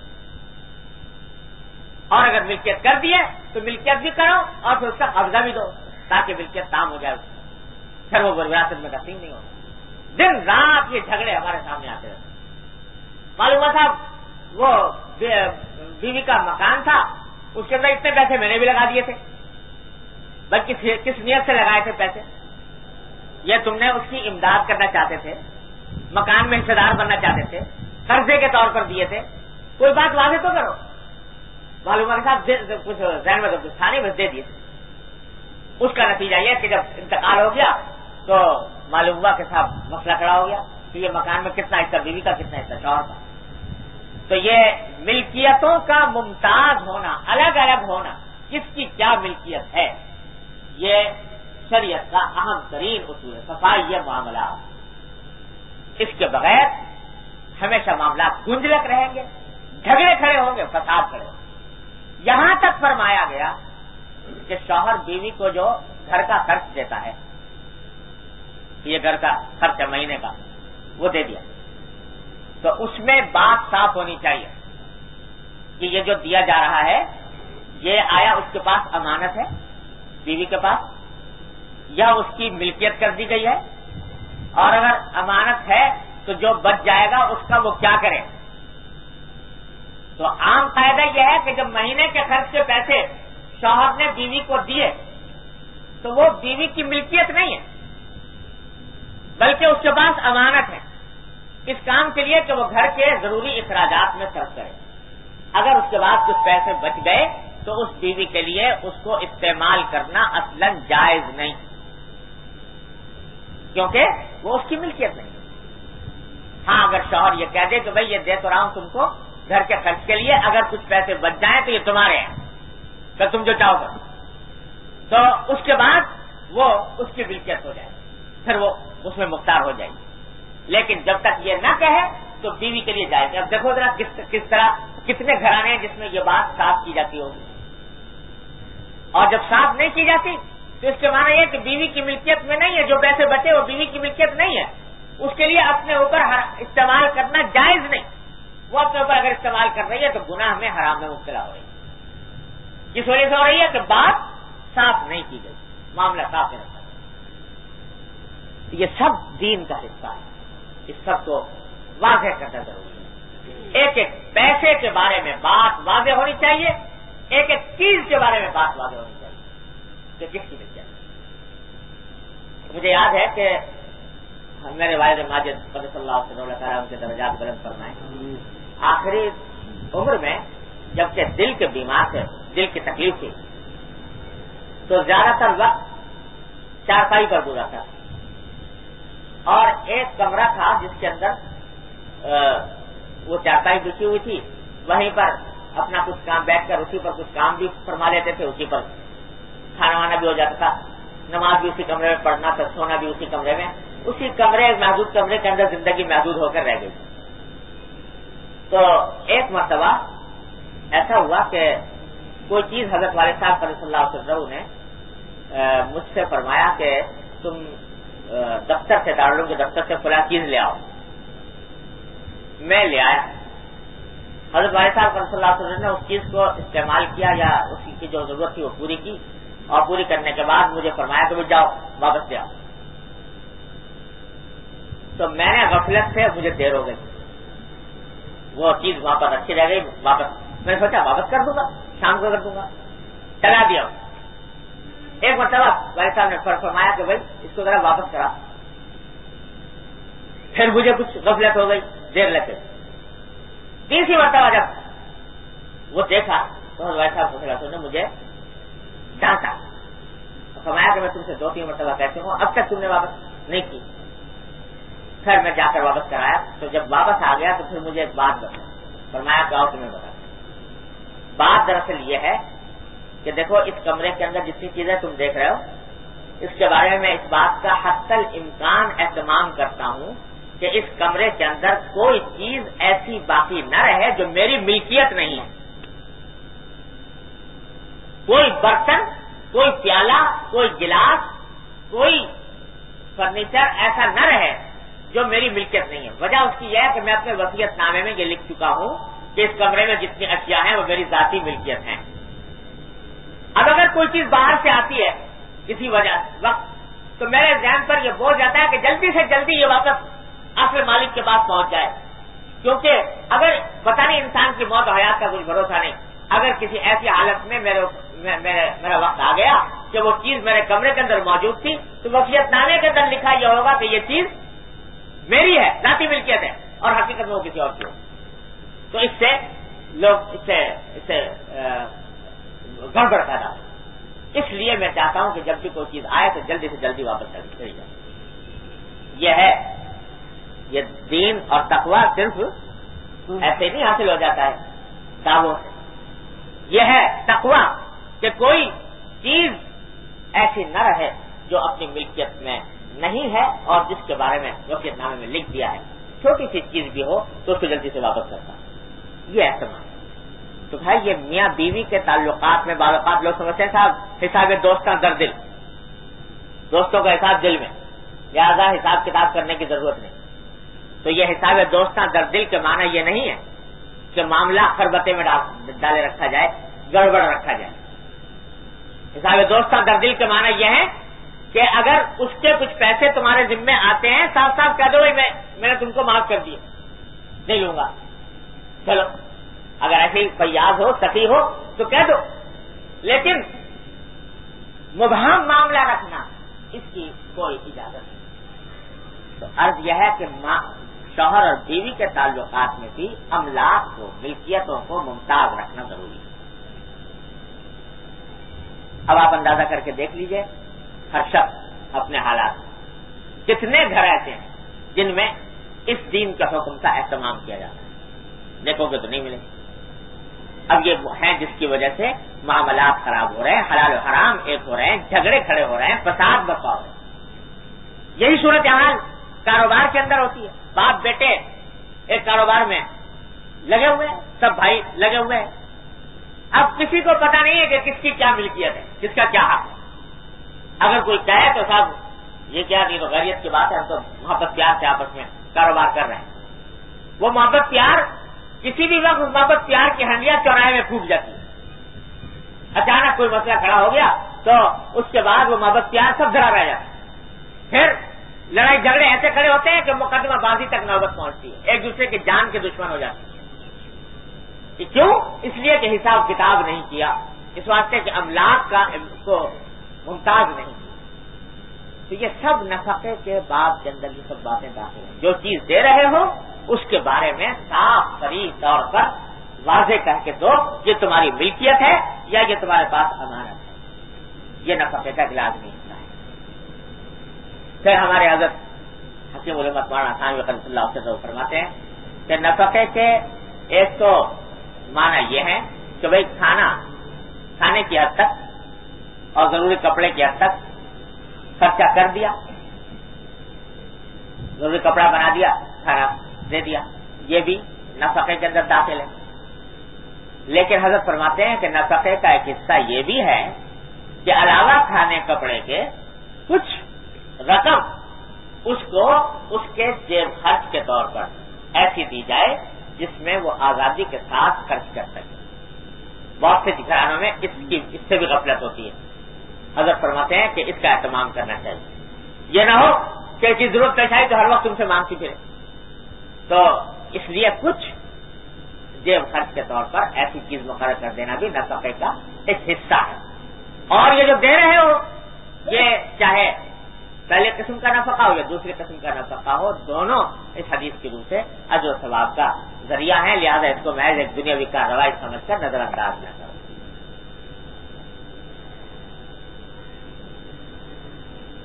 اور اگر ملکیت کر دی ہے تو ملکیت بھی کرو اور پھر اس کا قبضہ بھی دو تاکہ ملکیت تام ہو جائے، پھر وہ وراثت میں تقسیم نہیں ہوگا. دن رات یہ جھگڑے ہمارے سامنے آتے رہتے. معلوم ہوا صاحب وہ بیوی کا مکان تھا، اس کے اندر اتنے پیسے میں نے بھی لگا دیے تھے، بلکہ کس نیت سے لگائے تھے پیسے؟ یہ تم نے اس کی امداد کرنا چاہتے تھے، مکان میں حصے دار بننا چاہتے تھے، قرضے کے طور پر دیے تھے. کوئی بات واضح تو کرو. معلوم کے ساتھ کچھ ذہن میں تو کچھ تھا نہیں، بس دے دیے. اس کا نتیجہ یہ کہ جب انتقال ہو گیا تو معلوم ہوا کے ساتھ مسئلہ کھڑا ہو گیا کہ یہ مکان میں کتنا حصہ بیوی کا، کتنا حصہ شوہر کا. تو یہ ملکیتوں کا ممتاز ہونا، الگ الگ ہونا، کس کی کیا ملکیت ہے، یہ شریعت کا اہم ترین اصول ہے. صفائی یہ معاملات، اس کے بغیر ہمیشہ معاملات گنجلک رہیں گے، جھگڑے کھڑے ہوں گے، فساد کھڑے ہوں گے. یہاں تک فرمایا گیا کہ شوہر بیوی کو جو گھر کا خرچ دیتا ہے، یہ گھر کا خرچ ہے مہینے کا، وہ دے دیا. تو اس میں بات صاف ہونی چاہیے کہ یہ جو دیا جا رہا ہے یہ آیا اس کے پاس امانت ہے بیوی کے پاس، یا اس کی ملکیت کر دی گئی ہے، اور اگر امانت ہے تو جو بچ جائے گا اس کا وہ کیا کرے. تو عام قاعدہ یہ ہے کہ جب مہینے کے خرچ کے پیسے شوہر نے بیوی کو دیے تو وہ بیوی کی ملکیت نہیں ہے بلکہ اس کے پاس امانت ہے اس کام کے لیے کہ وہ گھر کے ضروری اخراجات میں صرف کرے. اگر اس کے بعد کچھ پیسے بچ گئے تو اس بیوی کے لیے اس کو استعمال کرنا اصلاً جائز نہیں، کیونکہ وہ اس کی ملکیت نہیں. ہاں اگر شوہر یہ کہہ دے کہ بھئی یہ دے تو رہا ہوں تم کو گھر کے خرچ کے لیے، اگر کچھ پیسے بچ جائیں تو یہ تمہارے ہیں، پھر تم جو چاہو کرو، تو اس کے بعد وہ اس کی ملکیت ہو جائے، پھر وہ اس میں مختار ہو جائے گی. لیکن جب تک یہ نہ کہے تو بیوی کے لیے جائے گی. اب دیکھو ذرا کس طرح کتنے گھرانے ہیں جس میں یہ بات صاف کی جاتی ہوگی، اور جب صاف نہیں کی جاتی تو اس کے معنی یہ کہ بیوی کی ملکیت میں نہیں ہے، جو پیسے بچے وہ بیوی کی ملکیت نہیں ہے، اس کے لیے اپنے اوپر استعمال کرنا جائز نہیں. وہ اپنے اوپر اگر استعمال کر رہی ہے تو گناہ میں، حرام میں مبتلا ہو رہی ہے. کس وجہ سے ہو رہی ہے کہ بات صاف نہیں کی گئی، معاملہ صاف نہیں رکھا. یہ سب دین کا حصہ ہے، اس سب کو واضح کرنا ضروری ہے. ایک ایک پیسے کے بارے میں بات واضح ہونی چاہیے، ایک ایک چیز کے بارے میں بات واضح ہونی چاہیے کہ کس کی ملکیت. مجھے یاد ہے کہ میرے والد ماجد قدس اللہ تعالیٰ ان کے درجات بلند فرمائے، آخری عمر میں جبکہ دل کے بیمار تھے، دل کی تکلیف تھی، تو زیادہ تر وقت چارپائی پر گزرتا تھا، اور ایک کمرہ تھا جس کے اندر وہ چارپائی بچھی ہوئی تھی، وہیں پر اپنا کچھ کام بیٹھ کر اسی پر کچھ کام بھی فرما لیتے تھے، اسی پر کھانا وانا بھی ہو جاتا تھا، نماز بھی اسی کمرے میں پڑھنا تھا، سونا بھی اسی کمرے میں. اسی کمرے محدود کمرے کے اندر زندگی محدود ہو کر رہ گئی. تو ایک مرتبہ ایسا ہوا کہ کوئی چیز حضرت والد صاحب صلی اللہ علیہ وسلم نے مجھ سے فرمایا کہ تم دفتر سے دارالعلوم کے دفتر سے فلاں چیز لے آؤ. میں لے آیا. حضرت والد صاحب صلی اللہ علیہ وسلم نے اس چیز کو استعمال کیا یا اس کی جو ضرورت تھی وہ پوری کی، اور پوری کرنے کے بعد مجھے فرمایا کہ جاؤ واپس لے آؤ. تو میں نے غفلت سے، مجھے دیر ہو گئی، وہ چیز وہاں پر رکھی رہ گئی. واپس میں نے سوچا واپس کر دوں گا، شام کو کر دوں گا، چلا دیا. ایک مرتبہ والد صاحب نے فرمایا کہ بھائی اس کو ذرا واپس کرا. پھر مجھے کچھ غفلت ہو گئی، دیر لگ گئی. تیسری مرتبہ جب وہ دیکھا تو والد صاحب نے مجھے ڈانٹا، فرمایا کہ میں تم سے 2-3 مرتبہ کہتی ہوں، اب تک تم نے واپس نہیں کی. پھر میں جا کر واپس کرایا، تو جب واپس آ گیا تو پھر مجھے ایک بات بتائی. فرمایا کہ آؤ تمہیں بتا. بات دراصل یہ ہے کہ دیکھو اس کمرے کے اندر جتنی چیزیں تم دیکھ رہے ہو، اس کے بارے میں اس بات کا حتی الامکان اہتمام کرتا ہوں کہ اس کمرے کے اندر کوئی چیز ایسی باقی نہ رہے جو میری ملکیت نہیں ہے. کوئی برتن، کوئی پیالہ، کوئی گلاس، کوئی فرنیچر ایسا نہ رہے جو میری ملکیت نہیں ہے. وجہ اس کی یہ ہے کہ میں اپنے وصیت نامے میں یہ لکھ چکا ہوں کہ اس کمرے میں جتنی اشیاء ہیں وہ میری ذاتی ملکیت ہیں. اب اگر کوئی چیز باہر سے آتی ہے کسی وجہ وقت، تو میرے ذہن پر یہ بوجھ جاتا ہے کہ جلدی سے جلدی یہ واپس اصل مالک کے پاس پہنچ جائے. کیونکہ اگر پتہ نہیں انسان کی موت و حیات کا کچھ بھروسہ نہیں، اگر کسی ایسی حالت میں میرا وقت آ گیا کہ وہ چیز میرے کمرے کے اندر موجود تھی، تو وصیت نامے کے اندر لکھا یہ ہوگا کہ یہ چیز میری ہے، ذاتی ملکیت ہے، اور حقیقت میں وہ کسی اور کی ہو. تو اس سے لوگ اس سے گڑبڑ پیدا ہو. اس لیے میں چاہتا ہوں کہ جب بھی کوئی چیز آئے تو جلدی سے جلدی واپس کر دی جائے. یہ ہے، یہ دین اور تقوی صرف ایسے نہیں حاصل ہو جاتا ہے دعووں سے. یہ ہے تقوی کہ کوئی چیز ایسی نہ رہے جو اپنی ملکیت میں نہیں ہے اور جس کے بارے میں وصیت نامے میں لکھ دیا ہے. چھوٹی سی چیز بھی ہو تو اس کو جلدی سے واپس کرتا. یہ اہتمام. تو بھائی یہ میاں بیوی کے تعلقات میں بعض اوقات لوگ سمجھتے ہیں صاحب حساب دوستاں در دل، دوستوں کا حساب دل میں، لہذا حساب کتاب کرنے کی ضرورت نہیں. تو یہ حساب دوستاں در دل کے معنی یہ نہیں ہے کہ معاملہ خربتے میں ڈالے رکھا جائے، گڑبڑ رکھا جائے. حساب دوستاں در دل کے معنی یہ ہے کہ اگر اس کے کچھ پیسے تمہارے ذمے آتے ہیں، صاف صاف کہہ دو میں نے تم کو معاف کر دیا، نہیں لوں گا. چلو اگر ایسے ہی فیاض ہو، سخی ہو تو کہہ دو. لیکن مبہم معاملہ رکھنا اس کی کوئی اجازت نہیں. تو عرض یہ ہے کہ شوہر اور بیوی کے تعلقات میں بھی املاک کو، ملکیتوں کو ممتاز رکھنا ضروری ہے. اب آپ اندازہ کر کے دیکھ لیجئے، ہر شخص اپنے حالات، کتنے گھر ایسے ہیں جن میں اس دین کے حکم کا اہتمام کیا جاتا ہے؟ دیکھو گے تو نہیں ملے. اب یہ ہیں جس کی وجہ سے معاملات خراب ہو رہے ہیں، حلال و حرام ایک ہو رہے ہیں، جھگڑے کھڑے ہو رہے ہیں، فساد برپا ہو رہے ہیں. یہی صورتحال کاروبار کے اندر ہوتی ہے. باپ بیٹے ایک کاروبار میں لگے ہوئے ہیں، سب بھائی لگے ہوئے ہیں. اب کسی کو پتا نہیں ہے کہ کس کی کیا ملکیت ہے، کس کا کیا حق ہے. اگر کوئی کہے تو صاحب یہ کیا نہیں، تو غیریت کی بات ہے، ہم تو محبت پیار سے آپس میں کاروبار کر رہے ہیں. وہ محبت پیار کسی بھی وقت محبت پیار کی ہنڈیاں چوراہے میں پھوٹ جاتی ہے. اچانک کوئی مسئلہ کھڑا ہو گیا تو اس کے بعد وہ محبت پیار سب ذرا رہ جاتا ہے. پھر لڑائی جھگڑے ایسے کھڑے ہوتے ہیں کہ مقدمہ بازی تک نوبت پہنچتی ہے، ایک دوسرے کی جان کے دشمن ہو جاتے ہیں. کیوں؟ اس لیے کہ حساب کتاب نہیں کیا، اس واسطے کہ املاک کا کو ممتاز نہیں کیا. تو یہ سب نفقے کے باب کے اندر یہ سب باتیں داخل ہیں. جو چیز دے رہے ہو اس کے بارے میں صاف صریح طور پر واضح کہہ کے دو یہ تمہاری ملکیت ہے یا یہ تمہارے پاس امانت ہے. یہ نفقے کا علاج نہیں ہوتا ہے. پھر ہمارے حضرت حکیم الامت مولانا ثانوی قدس اللہ علیہ فرماتے ہیں کہ نفقے کے ایک تو معنی یہ ہے کہ بھائی کھانے کی حد تک اور ضروری کپڑے کی حد تک خرچہ کر دیا، ضروری کپڑا بنا دیا، کھانا دے دیا، یہ بھی نفقے کے اندر داخل ہے. لیکن حضرت فرماتے ہیں کہ نفقے کا ایک حصہ یہ بھی ہے کہ علاوہ کھانے کپڑے کے کچھ رقم اس کو اس کے جیب خرچ کے طور پر ایسی دی جائے جس میں وہ آزادی کے ساتھ خرچ کر سکے. بہت سے گھرانوں میں اس سے بھی غفلت ہوتی ہے. حضرت فرماتے ہیں کہ اس کا اہتمام کرنا چاہیے. یہ نہ ہو کہ کی ضرورت پیش آئی تو ہر وقت تم سے مانگتی پھرے. تو اس لیے کچھ جیب خرچ کے طور پر ایسی چیز مقرر کر دینا بھی نفقے کا ایک حصہ ہے. اور یہ جو دے رہے ہو یہ چاہے پہلے قسم کا نفقہ ہو یا دوسری قسم کا نفقہ ہو، دونوں اس حدیث کی روح سے اجر و ثواب کا ذریعہ ہے. لہذا اس کو محض ایک دنیاوی کارروائی سمجھ کر نظر انداز نہ کرو.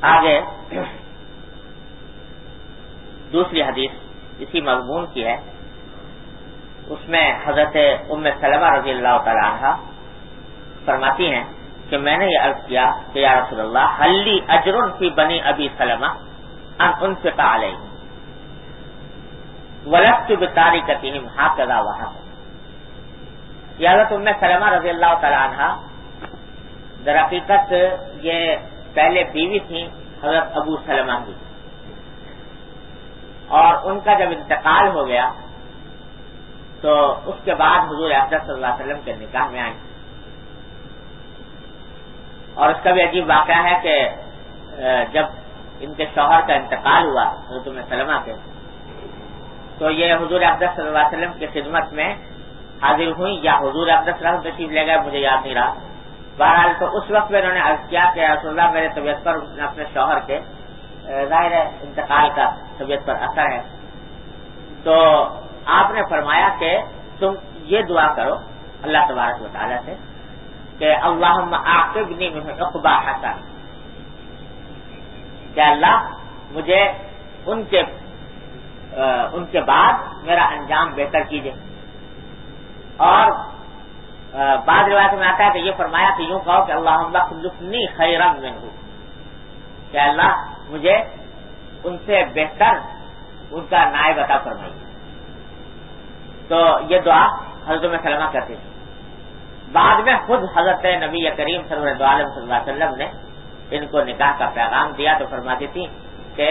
آگے دوسری حدیث اسی مضمون کی ہے. اس میں حضرت ام سلمہ رضی اللہ تعالی عنہ فرماتی ہیں کہ میں نے یہ عرض کیا کہ یا رسول اللہ هل لی اجر فی بنی ابی سلمہ ان انفق علیہم ولست بتارکتہم ہکذا وہکذا. یہ حضرت ام سلمہ رضی اللہ تعالی عنہ در حقیقت یہ پہلے بیوی تھیں حضرت ابو سلمہ کی، اور ان کا جب انتقال ہو گیا تو اس کے بعد حضور اقدس صلی اللہ علیہ وسلم کے نکاح میں آئیں. اور اس کا بھی عجیب واقعہ ہے کہ جب ان کے شوہر کا انتقال ہوا حضرت ام سلمہ کے، تو یہ حضور اقدس صلی اللہ علیہ وسلم کی خدمت میں حاضر ہوئی، یا حضور اقدس صلی اللہ علیہ وسلم تشریف لے گئے، مجھے یاد نہیں رہا. بہرحال تو اس وقت میں انہوں نے عرض کیا کہ رسول اللہ میرے طبیعت پر اپنے شوہر کے ظاہر ہے انتقال کا طبیعت پر اثر ہے. تو آپ نے فرمایا کہ تم یہ دعا کرو اللہ تبارک و تعالیٰ سے کہ اللہم اعقبنی من عقبہ حسن، کہ اللہ مجھے ان کے بعد میرا انجام بہتر کیجیے. اور بعض روایت میں آتا ہے کہ یہ فرمایا کہ یوں کہو کہ اللہم اخلفنی خیرا منہ، کہ اللہ مجھے ان سے بہتر ان کا نائب عطا فرمائیے. تو یہ دعا حضرت ام سلمہ کرتی تھی. بعد میں خود حضرت نبی کریم صلی اللہ علیہ وسلم نے ان کو نکاح کا پیغام دیا تو فرماتی تھی کہ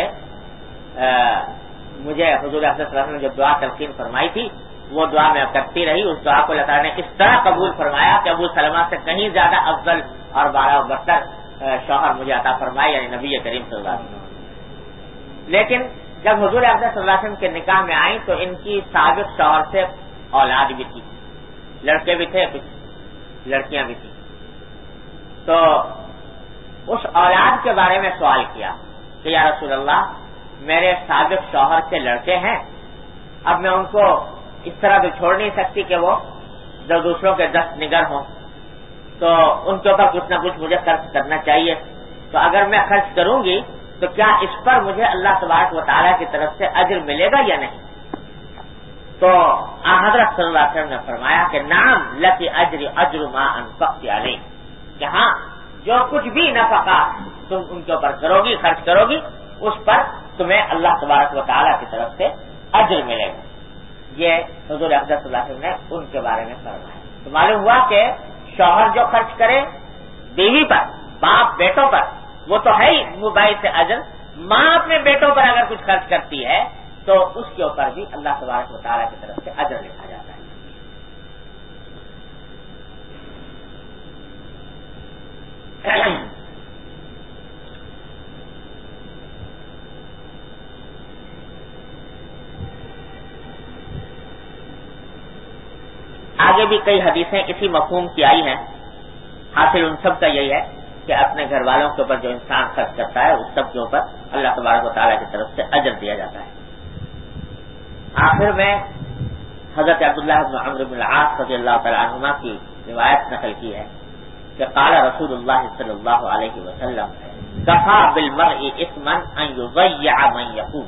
مجھے حضور صلی اللہ علیہ وسلم نے جو دعا تلقین فرمائی تھی وہ دعا میں کرتی رہی. اس دعا کو اللہ تعالیٰ نے اس طرح قبول فرمایا کہ ابو سلمہ سے کہیں زیادہ افضل اور بارہ برتر شوہر مجھے عطا فرمائے، یعنی نبی کریم صلی اللہ علیہ وسلم. لیکن جب حضور اقدس صلی اللہ علیہ وسلم کے نکاح میں آئیں تو ان کی سابق شوہر سے اولاد بھی تھی، لڑکے بھی تھے، کچھ لڑکیاں بھی تھیں. تو اس اولاد کے بارے میں سوال کیا کہ یا رسول اللہ میرے سابق شوہر کے لڑکے ہیں، اب میں ان کو اس طرح تو چھوڑ نہیں سکتی کہ وہ جو دوسروں کے دست نگر ہوں، تو ان کے اوپر کچھ نہ کچھ مجھے خرچ کرنا چاہیے. تو اگر میں خرچ کروں گی تو کیا اس پر مجھے اللہ تبارک و تعالیٰ کی طرف سے اجر ملے گا یا نہیں؟ تو حضرت صلی اللہ علیہ وسلم نے فرمایا کہ نعم لکی اجر ما انفقت علیہ، کہ ہاں جو کچھ بھی نفقہ تم ان کے اوپر کرو گی، خرچ کرو گی، اس پر تمہیں اللہ تبارک و تعالیٰ کی طرف سے اجر ملے گا. یہ حضور اقدس صلی اللہ علیہ وسلم نے ان کے بارے میں فرمایا. تو معلوم ہوا کہ شوہر جو خرچ کرے بیوی پر، باپ بیٹوں پر، وہ تو ہے ہی وہ باعث اجر. ماں اپنے بیٹوں پر اگر کچھ خرچ کرتی ہے تو اس کے اوپر بھی اللہ تبارک و تعالیٰ کی طرف سے اجر لکھا جاتا ہے. آگے بھی کئی حدیثیں اسی مفہوم کی آئی ہیں. حاصل ان سب کا یہی ہے کہ اپنے گھر والوں کے اوپر جو انسان خرچ کرتا ہے اس سب کے اوپر اللہ تبارک و تعالیٰ کی طرف سے اجر دیا جاتا ہے. آخر میں حضرت عبداللہ بن عمرو بن العاص رضی اللہ تعالی عنہما کی روایت نقل کی ہے کہ قال رسول اللہ صلی اللہ علیہ وسلم کفى بالمرء اثما ان يضيع من يقوم،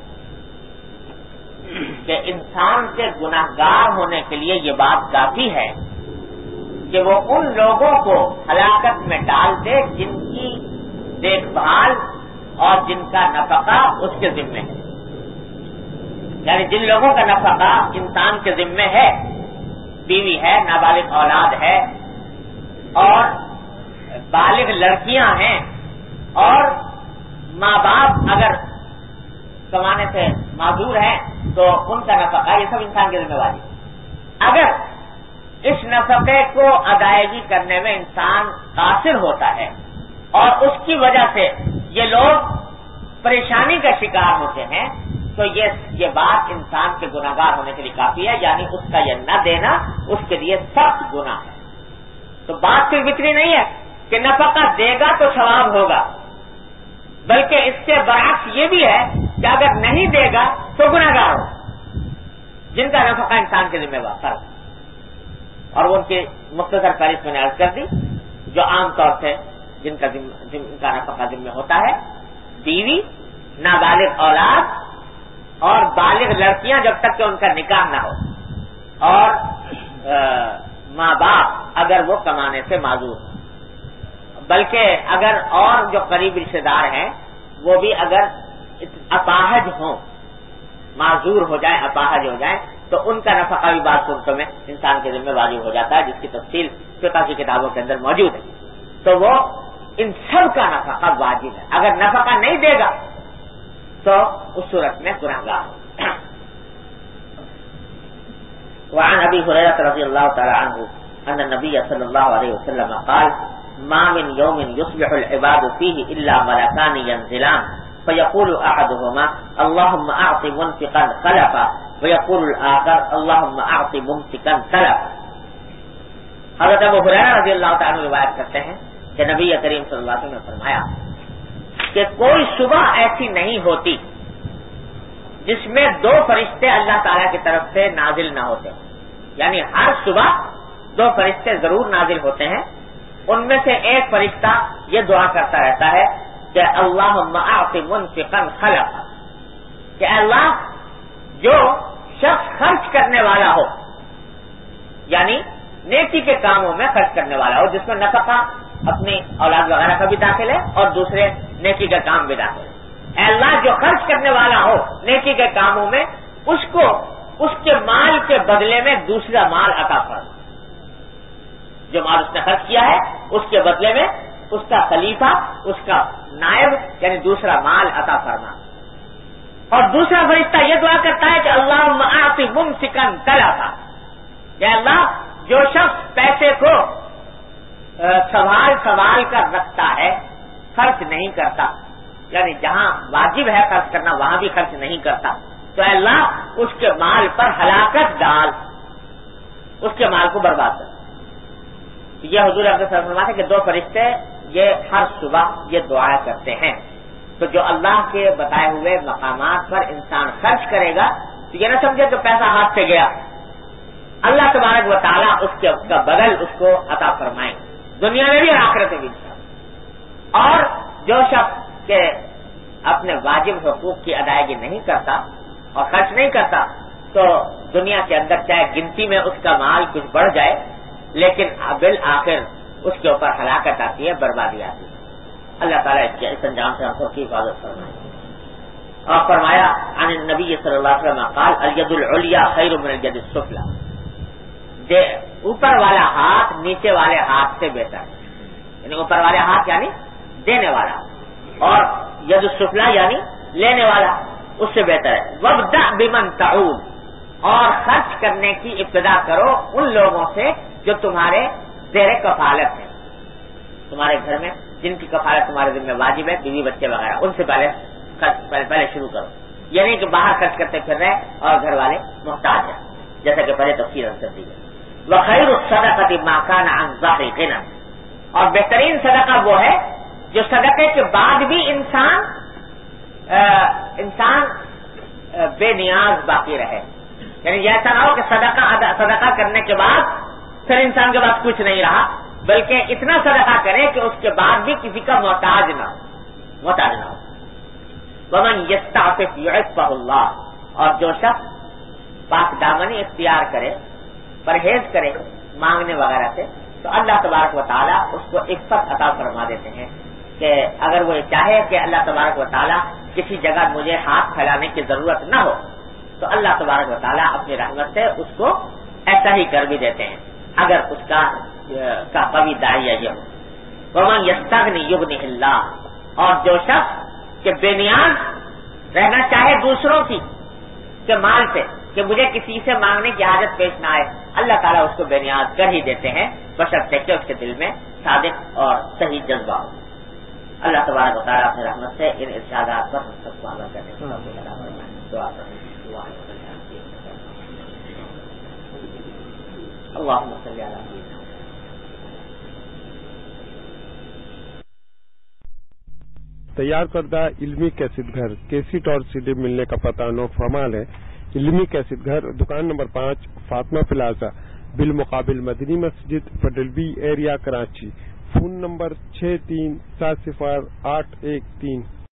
کہ انسان کے گناہگار ہونے کے لیے یہ بات کافی ہے کہ وہ ان لوگوں کو ہلاکت میں ڈال دے جن کی دیکھ بھال اور جن کا نفقہ اس کے ذمے ہے. یعنی جن لوگوں کا نفقہ انسان کے ذمے ہے، بیوی ہے، نابالغ اولاد ہے، اور بالغ لڑکیاں ہیں، اور ماں باپ اگر کمانے سے معذور ہیں تو ان کا نفقہ، یہ سب انسان کی ذمہ داری. اگر اس نفقے کو ادائیگی کرنے میں انسان قاصر ہوتا ہے اور اس کی وجہ سے یہ لوگ پریشانی کا شکار ہوتے ہیں تو یہ بات انسان کے گناہگار ہونے کے لیے کافی ہے. یعنی اس کا یہ نہ دینا اس کے لیے سخت گناہ ہے. تو بات صرف اتنی نہیں ہے کہ نفقہ دے گا تو ثواب ہوگا، بلکہ اس کے برعکس یہ بھی ہے کہ اگر نہیں دے گا تو گناہگار ہوگا. جن کا نفقہ انسان کے ذمہ دار، اور وہ ان کی مختصر فہرست میں نے عرض کر دی، جو عام طور سے جن کا نفقہ ذمہ ہوتا ہے، بیوی، نابالغ اولاد اور بالغ لڑکیاں جب تک کہ ان کا نکاح نہ ہو، اور ماں باپ اگر وہ کمانے سے معذور ہوں، بلکہ اگر اور جو قریب رشتے دار ہیں وہ بھی اگر اپاہج ہوں، معذور ہو جائیں، اپاہج ہو جائیں، تو ان کا نفقہ بھی بعض صورتوں میں انسان کے ذمہ واجب ہو جاتا ہے، جس کی تفصیل فقہ کی کتابوں کے اندر موجود ہے۔ تو وہ ان سب کا نفقہ واجب ہے، اگر نفقہ نہیں دے گا تو اس صورت میں گنہگار ہو۔ وعن ابی ہریرہ رضی اللہ تعالی عنہ ان النبی صلی اللہ علیہ وسلم قال ما من يوم يصبح العباد فيه الا ملكان ينزلان فيقول احدهما اللهم اعط منفقا خلفا ويقول الاخر اللهم اعط ممسكا تلفا۔ حضرت ابو ہریرہ رضی اللہ تعالی عنہ روایت کرتے ہیں کہ نبی کریم صلی اللہ علیہ وسلم نے فرمایا کہ کوئی صبح ایسی نہیں ہوتی جس میں دو فرشتے اللہ تعالیٰ کی طرف سے نازل نہ ہوتے، یعنی ہر صبح دو فرشتے ضرور نازل ہوتے ہیں، ان میں سے ایک فرشتہ یہ دعا کرتا رہتا ہے کہ اللہم اعط منفقا خلفا، کہ اللہ جو شخص خرچ کرنے والا ہو، یعنی نیکی کے کاموں میں خرچ کرنے والا ہو، جس میں نفقہ اپنی اولاد وغیرہ کا بھی داخل ہے اور دوسرے نیکی کا کام بھی داخل ہے، اے اللہ جو خرچ کرنے والا ہو نیکی کے کاموں میں، اس کو اس کے مال کے بدلے میں دوسرا مال عطا فرما، جو مال اس نے خرچ کیا ہے اس کے بدلے میں اس کا خلیفہ، اس کا نائب یعنی دوسرا مال عطا فرما۔ اور دوسرا فرشتہ یہ دعا کرتا ہے کہ اللہم اعط ممسکا تلفا، کہ اللہ جو شخص پیسے کو سنبھال کر رکھتا ہے، خرچ نہیں کرتا، یعنی جہاں واجب ہے خرچ کرنا وہاں بھی خرچ نہیں کرتا، تو اے اللہ اس کے مال پر ہلاکت ڈال، اس کے مال کو برباد کر۔ یہ حضور اقدس صلی اللہ علیہ وسلم ہے کہ دو فرشتے یہ ہر صبح یہ دعا کرتے ہیں۔ تو جو اللہ کے بتائے ہوئے مقامات پر انسان خرچ کرے گا تو یہ نہ سمجھے کہ پیسہ ہاتھ سے گیا، اللہ تبارک و تعالیٰ اس کا بدل اس کو عطا فرمائیں، دنیا میں بھی اور آخرت میں بھی انشاءاللہ۔ اور جو شخص کہ اپنے واجب حقوق کی ادائیگی نہیں کرتا اور خرچ نہیں کرتا تو دنیا کے اندر چاہے گنتی میں اس کا مال کچھ بڑھ جائے لیکن بالآخر اس کے اوپر ہلاکت آتی ہے، بربادی آتی ہے۔ اللہ تعالیٰ اس انجام سے ہم سب کی حفاظت فرمائے۔ اور فرمایا عن النبی صلی اللہ علیہ وسلم قال الید العلیٰ خیر من الید السفلی، اوپر والا ہاتھ نیچے والے ہاتھ سے بہتر ہے، یعنی اوپر والے ہاتھ یعنی دینے والا، اور ید السفلی یعنی لینے والا اس سے بہتر ہے۔ وابدأ بمن تعود، اور خرچ کرنے کی ابتدا کرو ان لوگوں سے جو تمہارے زیر کفالت ہیں، تمہارے گھر میں جن کی کفالت تمہارے ذمہ واجب ہے، بیوی بچے وغیرہ، ان سے پہلے شروع کرو، یعنی کہ باہر خرچ کرتے پھر رہے اور گھر والے محتاج ہیں، جیسا کہ پہلے تفصیل کر دی ہے۔ وخیر الصدقۃ ما کان عن ظہر غنی، اور بہترین صدقہ وہ ہے جو صدقے کے بعد بھی انسان بے نیاز باقی رہے، یعنی ایسا نہ ہو کہ صدقہ کرنے کے بعد پھر انسان کے پاس کچھ نہیں رہا، بلکہ اتنا صدقہ کرے کہ اس کے بعد بھی کسی کا محتاج نہ ہو۔ ومن یستعفف یعفہ اللہ، اور جو شخص پاک دامنی اختیار کرے، پرہیز کرے مانگنے وغیرہ سے، تو اللہ تبارک و تعالیٰ اس کو عفت عطا فرما دیتے ہیں کہ اگر وہ چاہے کہ اللہ تبارک و تعالیٰ کسی جگہ مجھے ہاتھ پھیلانے کی ضرورت نہ ہو تو اللہ تبارک و تعالیٰ اپنی رحمت سے اس کو ایسا ہی کر بھی دیتے ہیں، اگر اس کا قوی داعیہ یہ ہو۔ ومن یستغنی یغنہ اللہ، اور جو شخص کہ بے نیاز رہنا چاہے دوسروں کی کے مال سے، کہ مجھے کسی سے مانگنے کی حاجت پیش نہ آئے، اللہ تعالیٰ اس کو بے نیاز کر ہی دیتے ہیں، بشرطے کہ اس کے دل میں صادق اور صحیح جذبہ ہو۔ اللہ تبارک و تعالیٰ اپنی رحمت سے ان ارشادات پر ہم سب کو عمل کرنے کی توفیق عطا فرمائے۔ دعا کریں۔ اللہم صلی علی سیدنا۔ تیار کردہ علمی کیسٹ گھر کیسٹ اور سی ڈی ملنے کا پتہ نو فرمال ہے۔ علمی کیسٹ گھر، دکان نمبر 5، فاطمہ پلازا، بالمقابل مدنی مسجد، پڈلبی ایریا، کراچی۔ Phone number 63708113۔